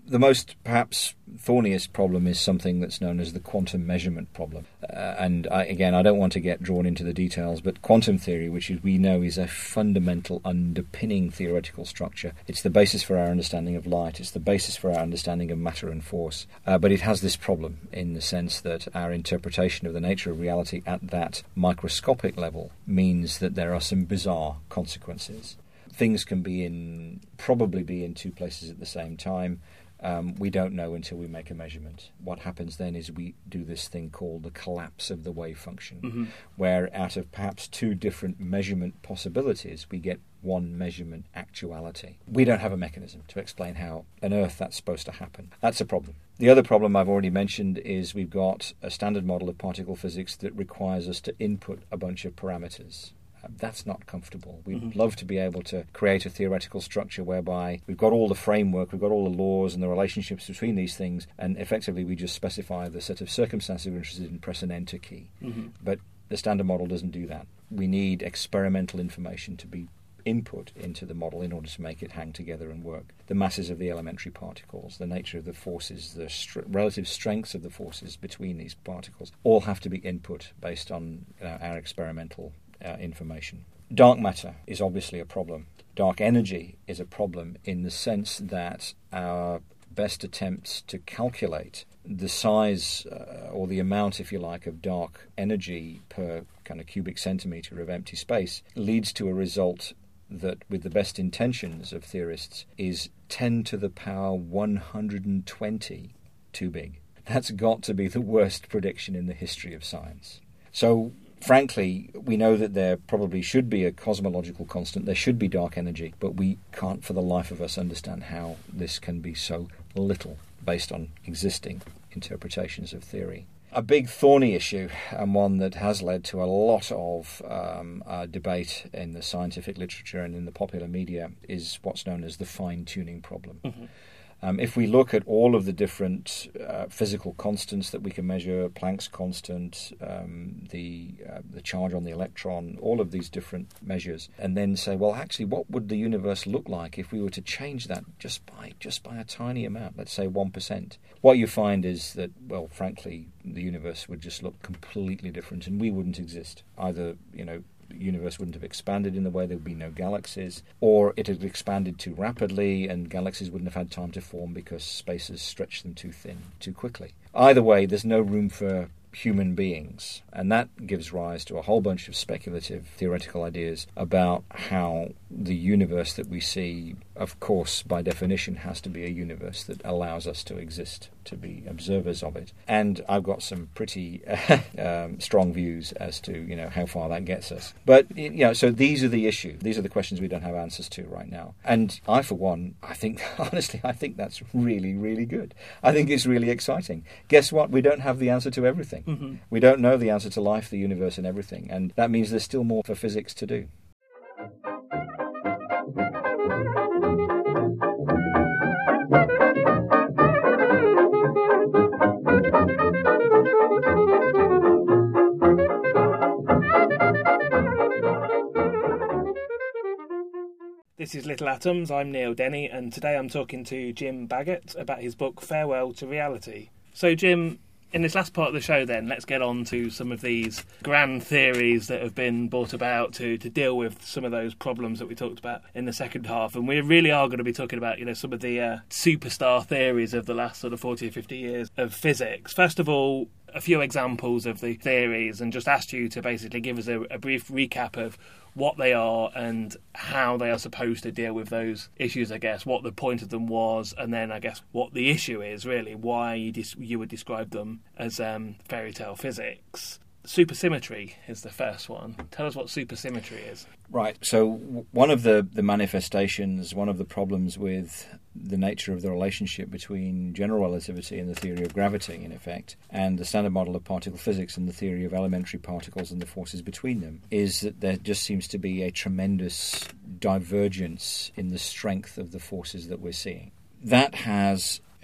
The most, perhaps, thorniest problem is something that's known as the quantum measurement problem. Uh, and I, again, I don't want to get drawn into the details, but quantum theory, which is, we know is a fundamental underpinning theoretical structure. It's the basis for our understanding of light. It's the basis for our understanding of matter and force. Uh, but it has this problem in the sense that our interpretation of the nature of reality at that microscopic level means that there are some bizarre consequences. Things can be in, probably be in two places at the same time. Um, we don't know until we make a measurement. What happens then is we do this thing called the collapse of the wave function, mm-hmm. where out of perhaps two different measurement possibilities, we get one measurement actuality. We don't have a mechanism to explain how on earth that's supposed to happen. That's a problem. The other problem I've already mentioned is we've got a standard model of particle physics that requires us to input a bunch of parameters. That's not comfortable. We'd mm-hmm. love to be able to create a theoretical structure whereby we've got all the framework, we've got all the laws and the relationships between these things, and effectively we just specify the set of circumstances we're interested in, press an enter key. Mm-hmm. But the standard model doesn't do that. We need experimental information to be input into the model in order to make it hang together and work. The masses of the elementary particles, the nature of the forces, the st- relative strengths of the forces between these particles, all have to be input based on you know, our experimental Uh, information. Dark matter is obviously a problem. Dark energy is a problem in the sense that our best attempts to calculate the size uh, or the amount, if you like, of dark energy per kind of cubic centimetre of empty space leads to a result that, with the best intentions of theorists, is ten to the power one hundred twenty too big. That's got to be the worst prediction in the history of science. So, frankly, we know that there probably should be a cosmological constant, there should be dark energy, but we can't for the life of us understand how this can be so little based on existing interpretations of theory. A big thorny issue, and one that has led to a lot of um, uh, debate in the scientific literature and in the popular media, is what's known as the fine-tuning problem. Mm-hmm. Um, if we look at all of the different uh, physical constants that we can measure, Planck's constant, um, the uh, the charge on the electron, all of these different measures, and then say, well, actually, what would the universe look like if we were to change that just by just by a tiny amount, let's say one percent? What you find is that, well, frankly, the universe would just look completely different, and we wouldn't exist. Either, you know, the universe wouldn't have expanded in the way there would be no galaxies, or it had expanded too rapidly and galaxies wouldn't have had time to form because space has stretched them too thin too quickly. Either way, there's no room for human beings, and that gives rise to a whole bunch of speculative theoretical ideas about how the universe that we see, of course, by definition, has to be a universe that allows us to exist, to be observers of it. And I've got some pretty um, strong views as to, you know, how far that gets us. But, you know, so these are the issues. These are the questions we don't have answers to right now. And I, for one, I think, honestly, I think that's really, really good. I think it's really exciting. Guess what? We don't have the answer to everything. Mm-hmm. We don't know the answer to life, the universe, and everything. And that means there's still more for physics to do. This is Little Atoms, I'm Neil Denny, and today I'm talking to Jim Baggott about his book Farewell to Reality. So Jim, in this last part of the show then, let's get on to some of these grand theories that have been brought about to, to deal with some of those problems that we talked about in the second half. And we really are going to be talking about, you know, some of the uh, superstar theories of the last sort of forty or fifty years of physics. First of all, a few examples of the theories, and just asked you to basically give us a, a brief recap of what they are and how they are supposed to deal with those issues, I guess, what the point of them was, and then I guess what the issue is, really, why you, dis- you would describe them as um, fairy tale physics. Supersymmetry is the first one. Tell us what supersymmetry is. Right. So one of the, the manifestations, one of the problems with the nature of the relationship between general relativity and the theory of gravity, in effect, and the standard model of particle physics and the theory of elementary particles and the forces between them, is that there just seems to be a tremendous divergence in the strength of the forces that we're seeing. That has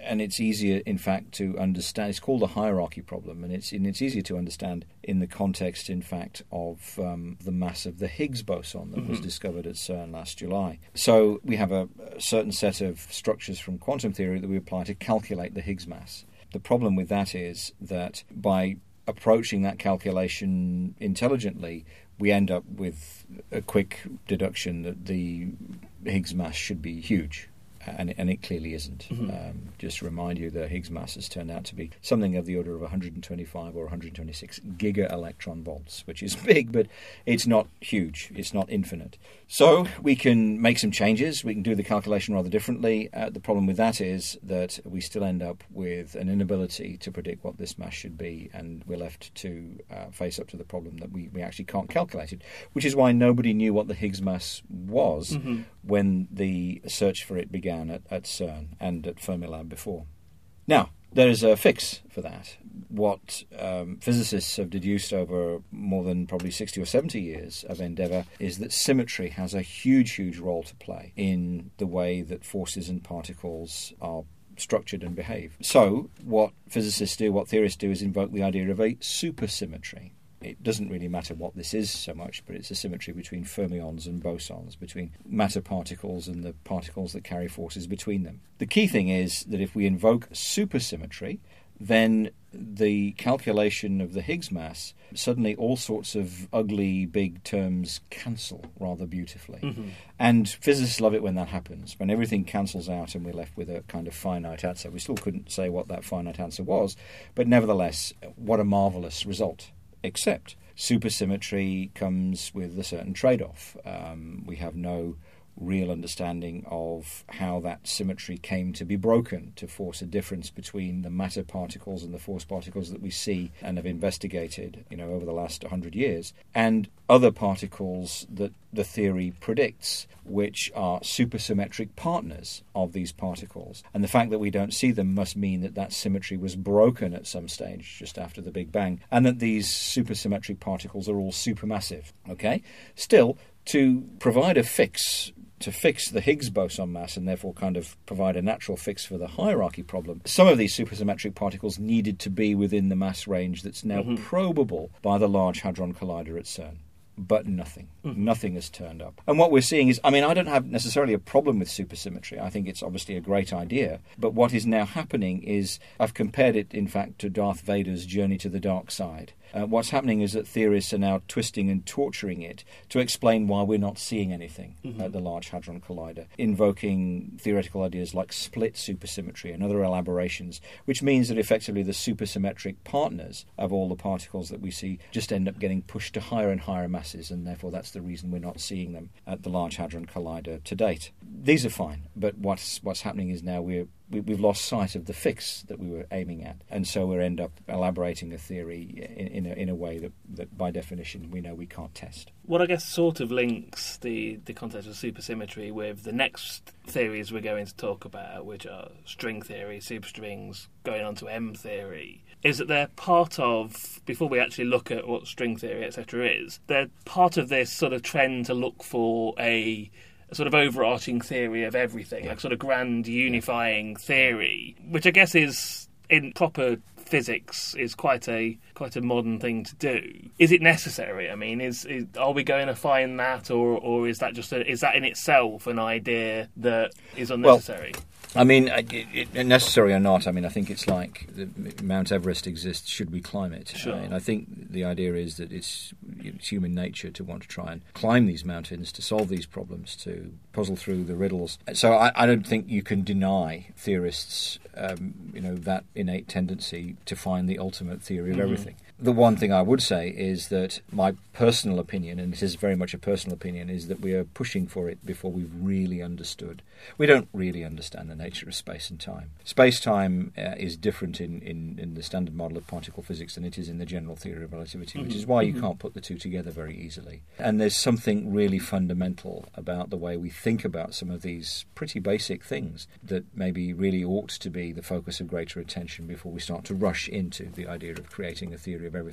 and it's easier, in fact, to understand. It's called the hierarchy problem, and it's and it's easier to understand in the context, in fact, of um, the mass of the Higgs boson that mm-hmm. was discovered at CERN last July. So we have a, a certain set of structures from quantum theory that we apply to calculate the Higgs mass. The problem with that is that by approaching that calculation intelligently, we end up with a quick deduction that the Higgs mass should be huge. And, and it clearly isn't. Mm-hmm. Um, just to remind you, the Higgs mass has turned out to be something of the order of one hundred twenty-five or one hundred twenty-six giga electron volts, which is big, but it's not huge. It's not infinite. So we can make some changes. We can do the calculation rather differently. Uh, the problem with that is that we still end up with an inability to predict what this mass should be, and we're left to uh, face up to the problem that we, we actually can't calculate it, which is why nobody knew what the Higgs mass was mm-hmm. when the search for it began at, at CERN and at Fermilab before. Now, there is a fix for that. What um, physicists have deduced over more than probably sixty or seventy years of endeavour is that symmetry has a huge, huge role to play in the way that forces and particles are structured and behave. So what physicists do, what theorists do, is invoke the idea of a supersymmetry. It doesn't really matter what this is so much, but it's a symmetry between fermions and bosons, between matter particles and the particles that carry forces between them. The key thing is that if we invoke supersymmetry, then the calculation of the Higgs mass, suddenly all sorts of ugly big terms cancel rather beautifully. Mm-hmm. And physicists love it when that happens, when everything cancels out and we're left with a kind of finite answer. We still couldn't say what that finite answer was, but nevertheless, what a marvellous result. Except supersymmetry comes with a certain trade-off. Um, we have no real understanding of how that symmetry came to be broken to force a difference between the matter particles and the force particles that we see and have investigated, you know, over the last one hundred years, and other particles that the theory predicts, which are supersymmetric partners of these particles. And the fact that we don't see them must mean that that symmetry was broken at some stage just after the Big Bang, and that these supersymmetric particles are all supermassive. Okay? Still, to provide a fix to fix the Higgs boson mass and therefore kind of provide a natural fix for the hierarchy problem, some of these supersymmetric particles needed to be within the mass range that's now mm-hmm. probable by the Large Hadron Collider at CERN. But nothing. Mm-hmm. Nothing has turned up. And what we're seeing is, I mean, I don't have necessarily a problem with supersymmetry. I think it's obviously a great idea. But what is now happening is, I've compared it, in fact, to Darth Vader's journey to the dark side. Uh, what's happening is that theorists are now twisting and torturing it to explain why we're not seeing anything mm-hmm. at the Large Hadron Collider, invoking theoretical ideas like split supersymmetry and other elaborations, which means that effectively the supersymmetric partners of all the particles that we see just end up getting pushed to higher and higher masses, and therefore that's the reason we're not seeing them at the Large Hadron Collider to date. These are fine, but what's what's happening is now we're We, we've lost sight of the fix that we were aiming at, and so we end up elaborating a theory in, in, a, in a way that, that, by definition, we know we can't test. What I guess sort of links the, the concept of supersymmetry with the next theories we're going to talk about, which are string theory, superstrings, going on to M theory, is that they're part of, before we actually look at what string theory, et cetera is, they're part of this sort of trend to look for a a sort of overarching theory of everything, yeah. like sort of grand unifying theory, which I guess is, in proper physics, is quite a quite a modern thing to do. Is it necessary? I mean, is, is are we going to find that, or or is that just a, is that in itself an idea that is unnecessary? Well, I mean, it, it, necessary or not, I mean, I think it's like the, Mount Everest exists, should we climb it? Sure. Uh, and I think the idea is that it's, it's human nature to want to try and climb these mountains, to solve these problems, to puzzle through the riddles. So I, I don't think you can deny theorists, um, you know, that innate tendency to find the ultimate theory of mm-hmm. everything. The one thing I would say is that my personal opinion, and it is very much a personal opinion, is that we are pushing for it before we've really understood. We don't really understand the nature of space and time. Space-time uh, is different in, in, in the standard model of particle physics than it is in the general theory of relativity, mm-hmm. which is why you mm-hmm. can't put the two together very easily. And there's something really fundamental about the way we think about some of these pretty basic things that maybe really ought to be the focus of greater attention before we start to rush into the idea of creating a theory of everything.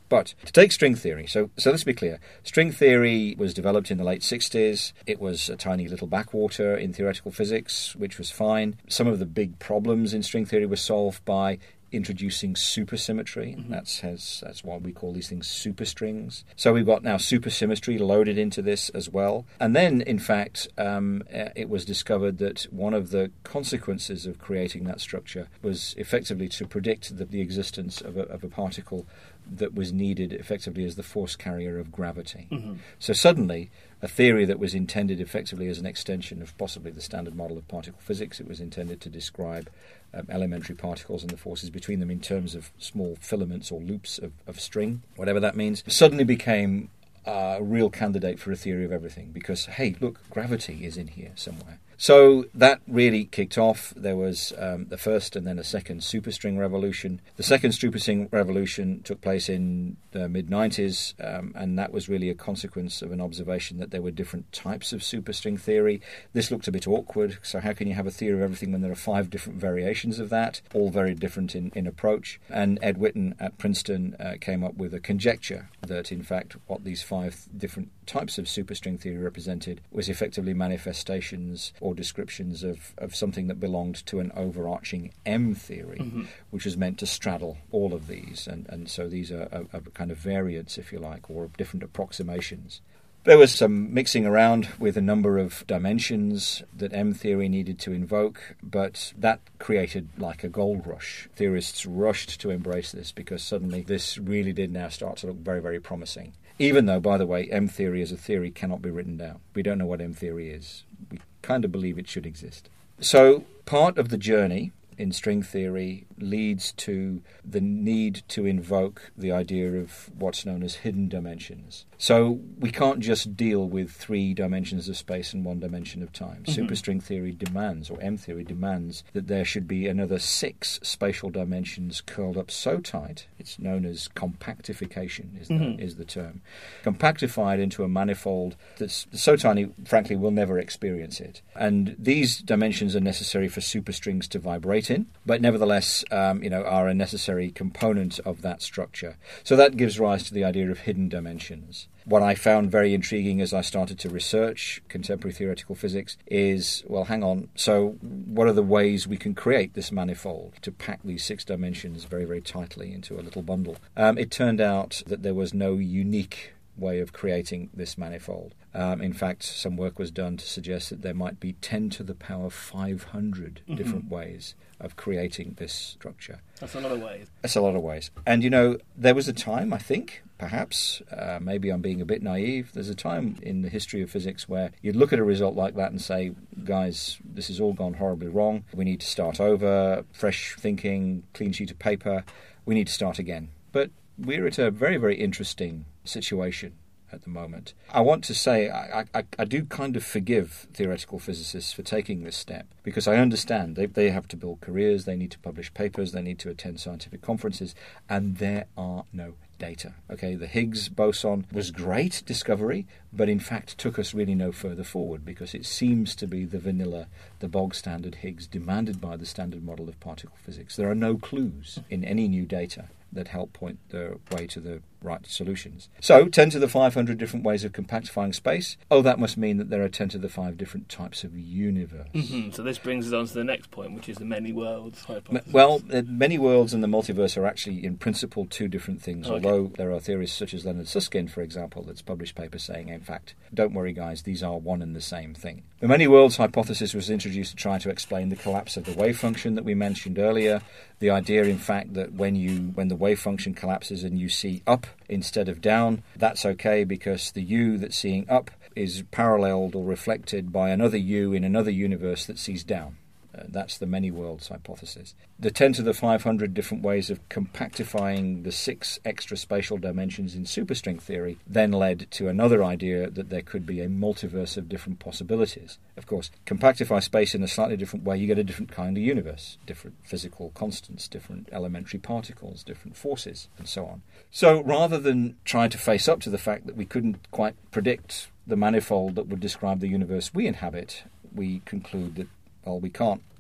But to take string theory, so so let's be clear. String theory was developed in the late sixties. It was a tiny little backwater in theoretical physics, which was fine. Some of the big problems in string theory were solved by introducing supersymmetry. Mm-hmm. That's has, that's why we call these things superstrings. So we've got now supersymmetry loaded into this as well. And then, in fact, um, it was discovered that one of the consequences of creating that structure was effectively to predict the, the existence of a, of a particle that was needed effectively as the force carrier of gravity. Mm-hmm. So suddenly, a theory that was intended effectively as an extension of possibly the standard model of particle physics, it was intended to describe um, elementary particles and the forces between them in terms of small filaments or loops of, of string, whatever that means, suddenly became uh, a real candidate for a theory of everything because, hey, look, gravity is in here somewhere. So that really kicked off. There was um, the first and then a second superstring revolution. The second superstring revolution took place in the mid nineties, um, and that was really a consequence of an observation that there were different types of superstring theory. This looked a bit awkward, so how can you have a theory of everything when there are five different variations of that, all very different in, in approach? And Ed Witten at Princeton uh, came up with a conjecture that, in fact, what these five different types of superstring theory represented was effectively manifestations or descriptions of, of something that belonged to an overarching M theory, mm-hmm. which was meant to straddle all of these. And, and so these are a, a kind of variants, if you like, or different approximations. There was some mixing around with a number of dimensions that M theory needed to invoke, but that created like a gold rush. Theorists rushed to embrace this because suddenly this really did now start to look very, very promising. Even though, by the way, M theory as a theory cannot be written down. We don't know what M theory is. We kind of believe it should exist. So part of the journey in string theory leads to the need to invoke the idea of what's known as hidden dimensions. So we can't just deal with three dimensions of space and one dimension of time. Mm-hmm. Superstring theory demands, or M theory demands, that there should be another six spatial dimensions curled up so tight, it's known as compactification is the, mm-hmm. is the term, compactified into a manifold that's so tiny, frankly, we'll never experience it. And these dimensions are necessary for superstrings to vibrate in, but nevertheless, um, you know, are a necessary component of that structure. So that gives rise to the idea of hidden dimensions. What I found very intriguing as I started to research contemporary theoretical physics is, well, hang on, so what are the ways we can create this manifold to pack these six dimensions very, very tightly into a little bundle? Um, it turned out that there was no unique way of creating this manifold. Um, in fact, some work was done to suggest that there might be ten to the power five hundred mm-hmm. different ways of creating this structure. That's a lot of ways. That's a lot of ways. And, you know, there was a time, I think, perhaps, uh, maybe I'm being a bit naive, there's a time in the history of physics where you'd look at a result like that and say, guys, this has all gone horribly wrong. We need to start over, fresh thinking, clean sheet of paper. We need to start again. But we're at a very, very interesting situation at the moment. I want to say I, I, I do kind of forgive theoretical physicists for taking this step because I understand they, they have to build careers, they need to publish papers, they need to attend scientific conferences, and there are no data. Okay, the Higgs boson was great discovery, but in fact took us really no further forward because it seems to be the vanilla, the bog standard Higgs demanded by the standard model of particle physics. There are no clues in any new data that help point the way to the right solutions. So, ten to the five hundred different ways of compactifying space. Oh, that must mean that there are ten to the five different types of universe. Mm-hmm. So this brings us on to the next point, which is the many worlds hypothesis. Well, uh, many worlds and the multiverse are actually, in principle, two different things, okay. Although there are theorists such as Leonard Susskind, for example, that's published papers saying, in fact, don't worry, guys, these are one and the same thing. The many worlds hypothesis was introduced to try to explain the collapse of the wave function that we mentioned earlier. The idea, in fact, that when you when the wave function collapses and you see up instead of down, that's okay because the U that's seeing up is paralleled or reflected by another U in another universe that sees down. Uh, that's the many worlds hypothesis. The ten to the five hundred different ways of compactifying the six extra spatial dimensions in superstring theory then led to another idea that there could be a multiverse of different possibilities. Of course, compactify space in a slightly different way, you get a different kind of universe, different physical constants, different elementary particles, different forces, and so on. So rather than try to face up to the fact that we couldn't quite predict the manifold that would describe the universe we inhabit, we conclude that well, we can't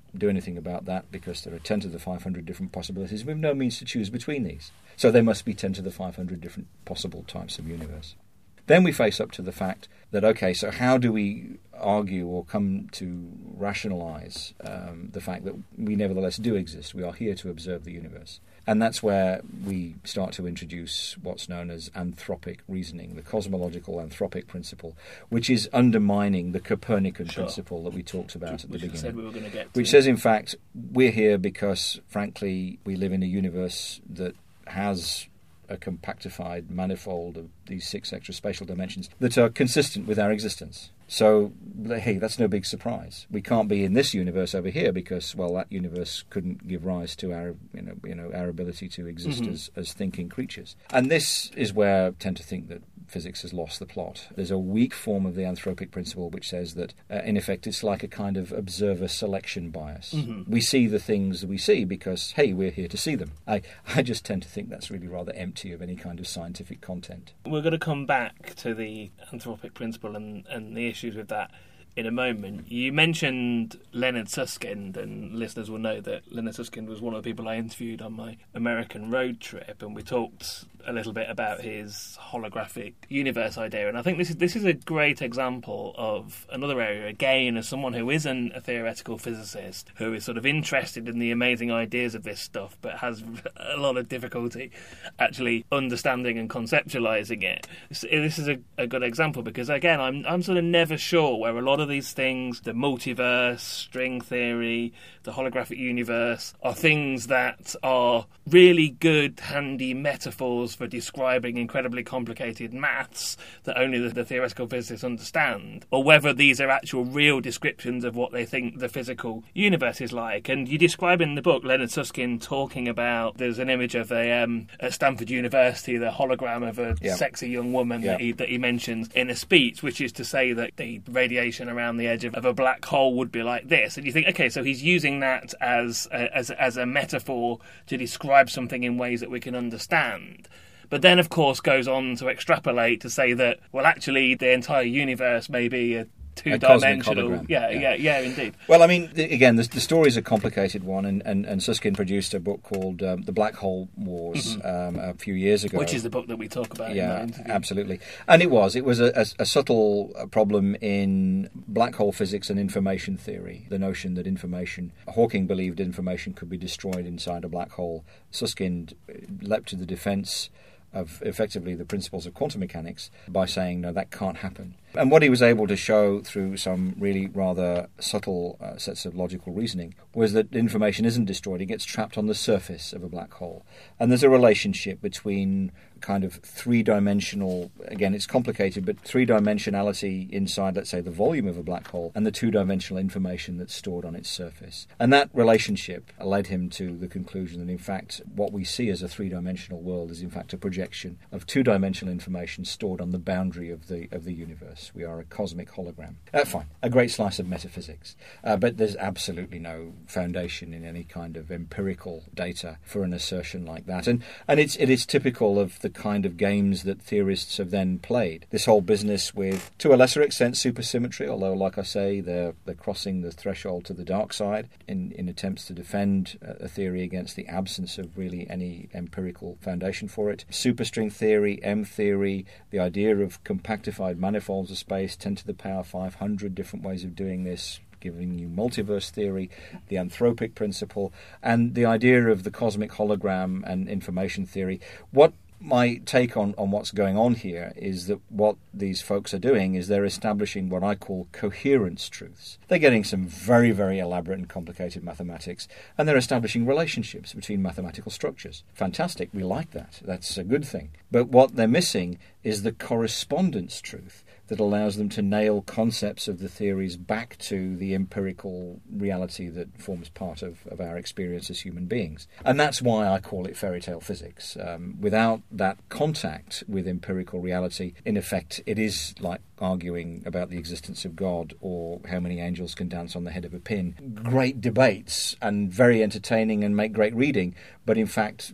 do anything about that because there are ten to the five hundred different possibilities. We have no means to choose between these. So there must be ten to the five hundred different possible types of universe. Then we face up to the fact that, okay, so how do we argue or come to rationalize um, the fact that we nevertheless do exist? We are here to observe the universe. And that's where we start to introduce what's known as anthropic reasoning, the cosmological anthropic principle, which is undermining the Copernican sure. principle that we talked about which, at the which beginning. Said we were going to get which to. says, in fact, we're here because, frankly, we live in a universe that has a compactified manifold of these six extra spatial dimensions that are consistent with our existence. So, hey, that's no big surprise. We can't be in this universe over here because, well, that universe couldn't give rise to our, you know, you know, our ability to exist mm-hmm. as, as thinking creatures. And this is where I tend to think that physics has lost the plot. There's a weak form of the anthropic principle which says that, uh, in effect, it's like a kind of observer selection bias. Mm-hmm. We see the things that we see because, hey, we're here to see them. I, I just tend to think that's really rather empty of any kind of scientific content. We're going to come back to the anthropic principle and, and the issues with that in a moment. You mentioned Leonard Susskind, and listeners will know that Leonard Susskind was one of the people I interviewed on my American road trip, and we talked a little bit about his holographic universe idea. And I think this is this is a great example of another area, again, as someone who isn't a theoretical physicist, who is sort of interested in the amazing ideas of this stuff, but has a lot of difficulty actually understanding and conceptualizing it. This is a, a good example because, again, I'm I'm sort of never sure where a lot of these things, the multiverse, string theory, the holographic universe, are things that are really good, handy metaphors for describing incredibly complicated maths that only the, the theoretical physicists understand, or whether these are actual real descriptions of what they think the physical universe is like. And you describe in the book Leonard Susskind talking about, there's an image of a um, at Stanford University, the hologram of a yeah. sexy young woman yeah. that, he, that he mentions in a speech, which is to say that the radiation around the edge of, of a black hole would be like this. And you think, okay, so he's using that as a, as, as a metaphor to describe something in ways that we can understand. But then, of course, goes on to extrapolate to say that, well, actually, the entire universe may be a two-dimensional... Yeah, yeah, yeah, yeah, indeed. Well, I mean, the, again, the, the story is a complicated one, and, and, and Susskind produced a book called um, The Black Hole Wars mm-hmm. um, a few years ago. Which is the book that we talk about yeah, in that interview. Absolutely. And it was. It was a, a, a subtle problem in black hole physics and information theory, the notion that information... Hawking believed information could be destroyed inside a black hole. Susskind leapt to the defense of effectively the principles of quantum mechanics by saying, no, that can't happen. And what he was able to show through some really rather subtle uh, sets of logical reasoning was that information isn't destroyed, it gets trapped on the surface of a black hole. And there's a relationship between kind of three-dimensional, again, it's complicated, but three-dimensionality inside, let's say, the volume of a black hole and the two-dimensional information that's stored on its surface. And that relationship led him to the conclusion that, in fact, what we see as a three-dimensional world is, in fact, a projection of two-dimensional information stored on the boundary of the of the universe. We are a cosmic hologram. Uh, fine, a great slice of metaphysics. Uh, but there's absolutely no foundation in any kind of empirical data for an assertion like that. And and it's it is typical of the kind of games that theorists have then played. This whole business with, to a lesser extent, supersymmetry, although, like I say, they're, they're crossing the threshold to the dark side in, in attempts to defend a theory against the absence of really any empirical foundation for it. Superstring theory, M theory, the idea of compactified manifolds of space, ten to the power five hundred different ways of doing this, giving you multiverse theory, the anthropic principle, and the idea of the cosmic hologram and information theory. What my take on, on what's going on here is that what these folks are doing is they're establishing what I call coherence truths. They're getting some very, very elaborate and complicated mathematics, and they're establishing relationships between mathematical structures. Fantastic, we like that. That's a good thing. But what they're missing is the correspondence truth that allows them to nail concepts of the theories back to the empirical reality that forms part of, of our experience as human beings. And that's why I call it fairy tale physics. Um, without that contact with empirical reality, in effect, it is like arguing about the existence of God or how many angels can dance on the head of a pin. Great debates and very entertaining and make great reading, but in fact,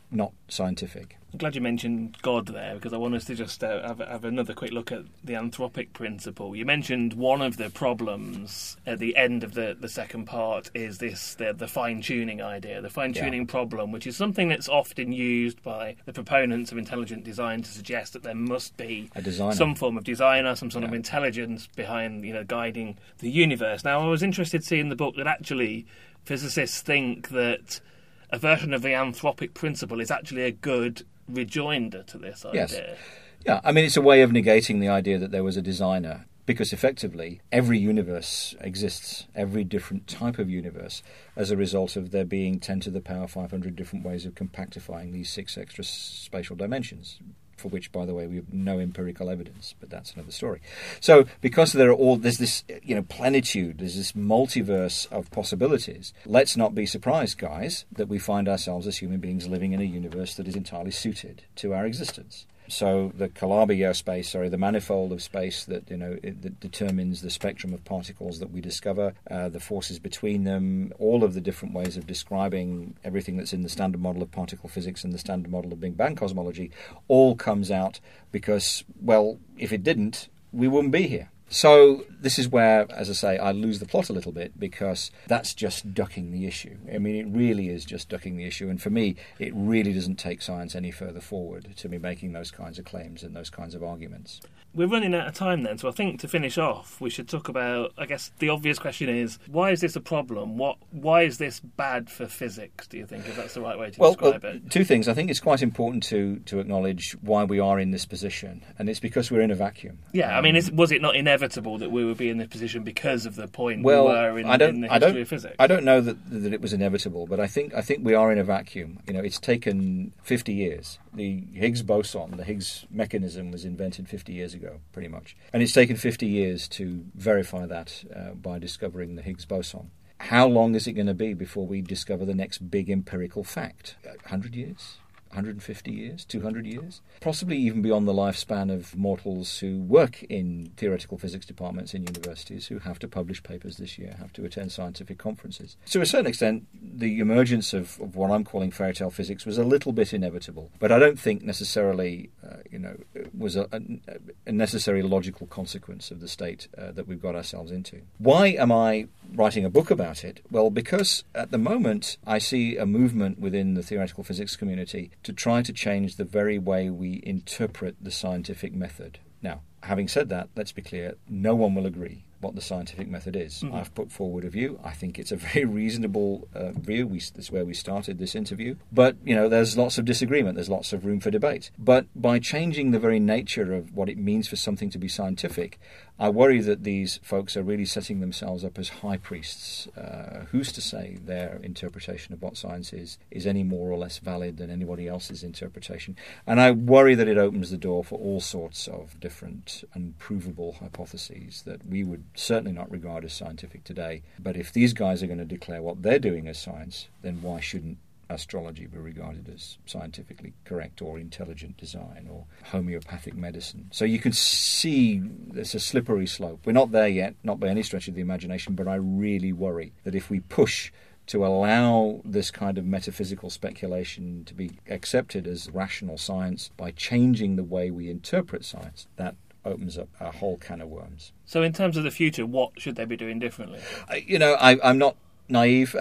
not scientific. I'm glad you mentioned God there, because I want us to just uh, have, have another quick look at the anthropic principle. You mentioned one of the problems at the end of the, the second part is this the, the fine-tuning idea, the fine-tuning yeah. problem, which is something that's often used by the proponents of intelligent design to suggest that there must be a designer. Some form of designer, some sort yeah. of intelligence behind, you know, guiding the universe. Now, I was interested to see in the book that actually physicists think that a version of the anthropic principle is actually a good rejoinder to this idea. Yes. Yeah, I mean, it's a way of negating the idea that there was a designer, because effectively every universe exists, every different type of universe, as a result of there being ten to the power five hundred different ways of compactifying these six extra spatial dimensions, for which, by the way, we have no empirical evidence, but that's another story. So because there are all there's this you know plenitude, there's this multiverse of possibilities, let's not be surprised, guys, that we find ourselves as human beings living in a universe that is entirely suited to our existence. So the Calabi-Yau space, sorry, the manifold of space that you know it, that determines the spectrum of particles that we discover, uh, the forces between them, all of the different ways of describing everything that's in the standard model of particle physics and the standard model of Big Bang cosmology, all comes out because, well, if it didn't, we wouldn't be here. So this is where, as I say, I lose the plot a little bit, because that's just ducking the issue. I mean, it really is just ducking the issue. And for me, it really doesn't take science any further forward to be making those kinds of claims and those kinds of arguments. We're running out of time then, so I think to finish off, we should talk about, I guess the obvious question is, why is this a problem? What? Why is this bad for physics, do you think, if that's the right way to well, describe well, it? Two things. I think it's quite important to, to acknowledge why we are in this position, and it's because we're in a vacuum. Yeah, um, I mean, is, was it not inevitable that we would be in this position because of the point well, we were in, I don't, in the I history don't, of physics? I don't know that, that it was inevitable, but I think I think we are in a vacuum. You know, it's taken fifty years. The Higgs boson, the Higgs mechanism, was invented fifty years ago, pretty much. And it's taken fifty years to verify that uh, by discovering the Higgs boson. How long is it going to be before we discover the next big empirical fact? one hundred years? one hundred fifty years? two hundred years? Possibly even beyond the lifespan of mortals who work in theoretical physics departments in universities, who have to publish papers this year, have to attend scientific conferences. To a certain extent, the emergence of, of what I'm calling fairy tale physics was a little bit inevitable, but I don't think necessarily, uh, you know, was a, a necessary logical consequence of the state uh, that we've got ourselves into. Why am I writing a book about it? Well, because at the moment I see a movement within the theoretical physics community to try to change the very way we interpret the scientific method. Now, having said that, let's be clear, no one will agree what the scientific method is. Mm-hmm. I've put forward a view. I think it's a very reasonable uh, view. We, that's where we started this interview. But, you know, there's lots of disagreement. There's lots of room for debate. But by changing the very nature of what it means for something to be scientific, I worry that these folks are really setting themselves up as high priests. Uh, who's to say their interpretation of what science is is any more or less valid than anybody else's interpretation? And I worry that it opens the door for all sorts of different unprovable hypotheses that we would certainly not regard as scientific today. But if these guys are going to declare what they're doing as science, then why shouldn't astrology be regarded as scientifically correct, or intelligent design, or homeopathic medicine? So you can see there's a slippery slope. We're not there yet, not by any stretch of the imagination, but I really worry that if we push to allow this kind of metaphysical speculation to be accepted as rational science by changing the way we interpret science, that opens up a whole can of worms. So in terms of the future, what should they be doing differently? I, you know, I, I'm not naive.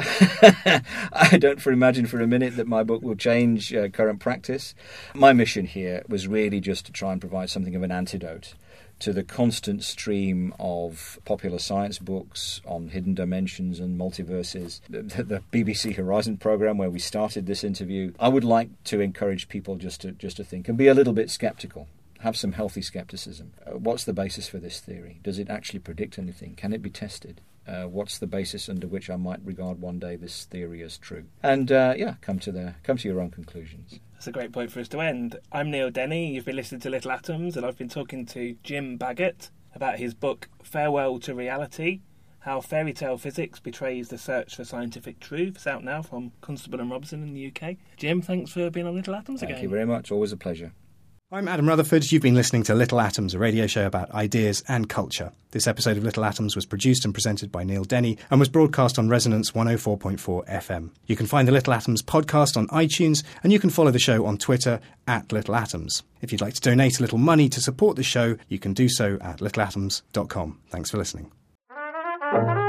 I don't for imagine for a minute that my book will change uh, current practice. My mission here was really just to try and provide something of an antidote to the constant stream of popular science books on hidden dimensions and multiverses. The, the B B C Horizon programme, where we started this interview, I would like to encourage people just to just to think and be a little bit sceptical. Have some healthy skepticism. Uh, what's the basis for this theory? Does it actually predict anything? Can it be tested? Uh, what's the basis under which I might regard one day this theory as true? And uh, yeah, come to the come to your own conclusions. That's a great point for us to end. I'm Neil Denny. You've been listening to Little Atoms, and I've been talking to Jim Baggott about his book Farewell to Reality: How Fairy Tale Physics Betrays the Search for Scientific Truth. It's out now from Constable and Robson in the U K. Jim, thanks for being on Little Atoms Thank again. Thank you very much. Always a pleasure. I'm Adam Rutherford. You've been listening to Little Atoms, a radio show about ideas and culture. This episode of Little Atoms was produced and presented by Neil Denny and was broadcast on Resonance one oh four point four F M. You can find the Little Atoms podcast on iTunes, and you can follow the show on Twitter at Little Atoms. If you'd like to donate a little money to support the show, you can do so at little atoms dot com. Thanks for listening.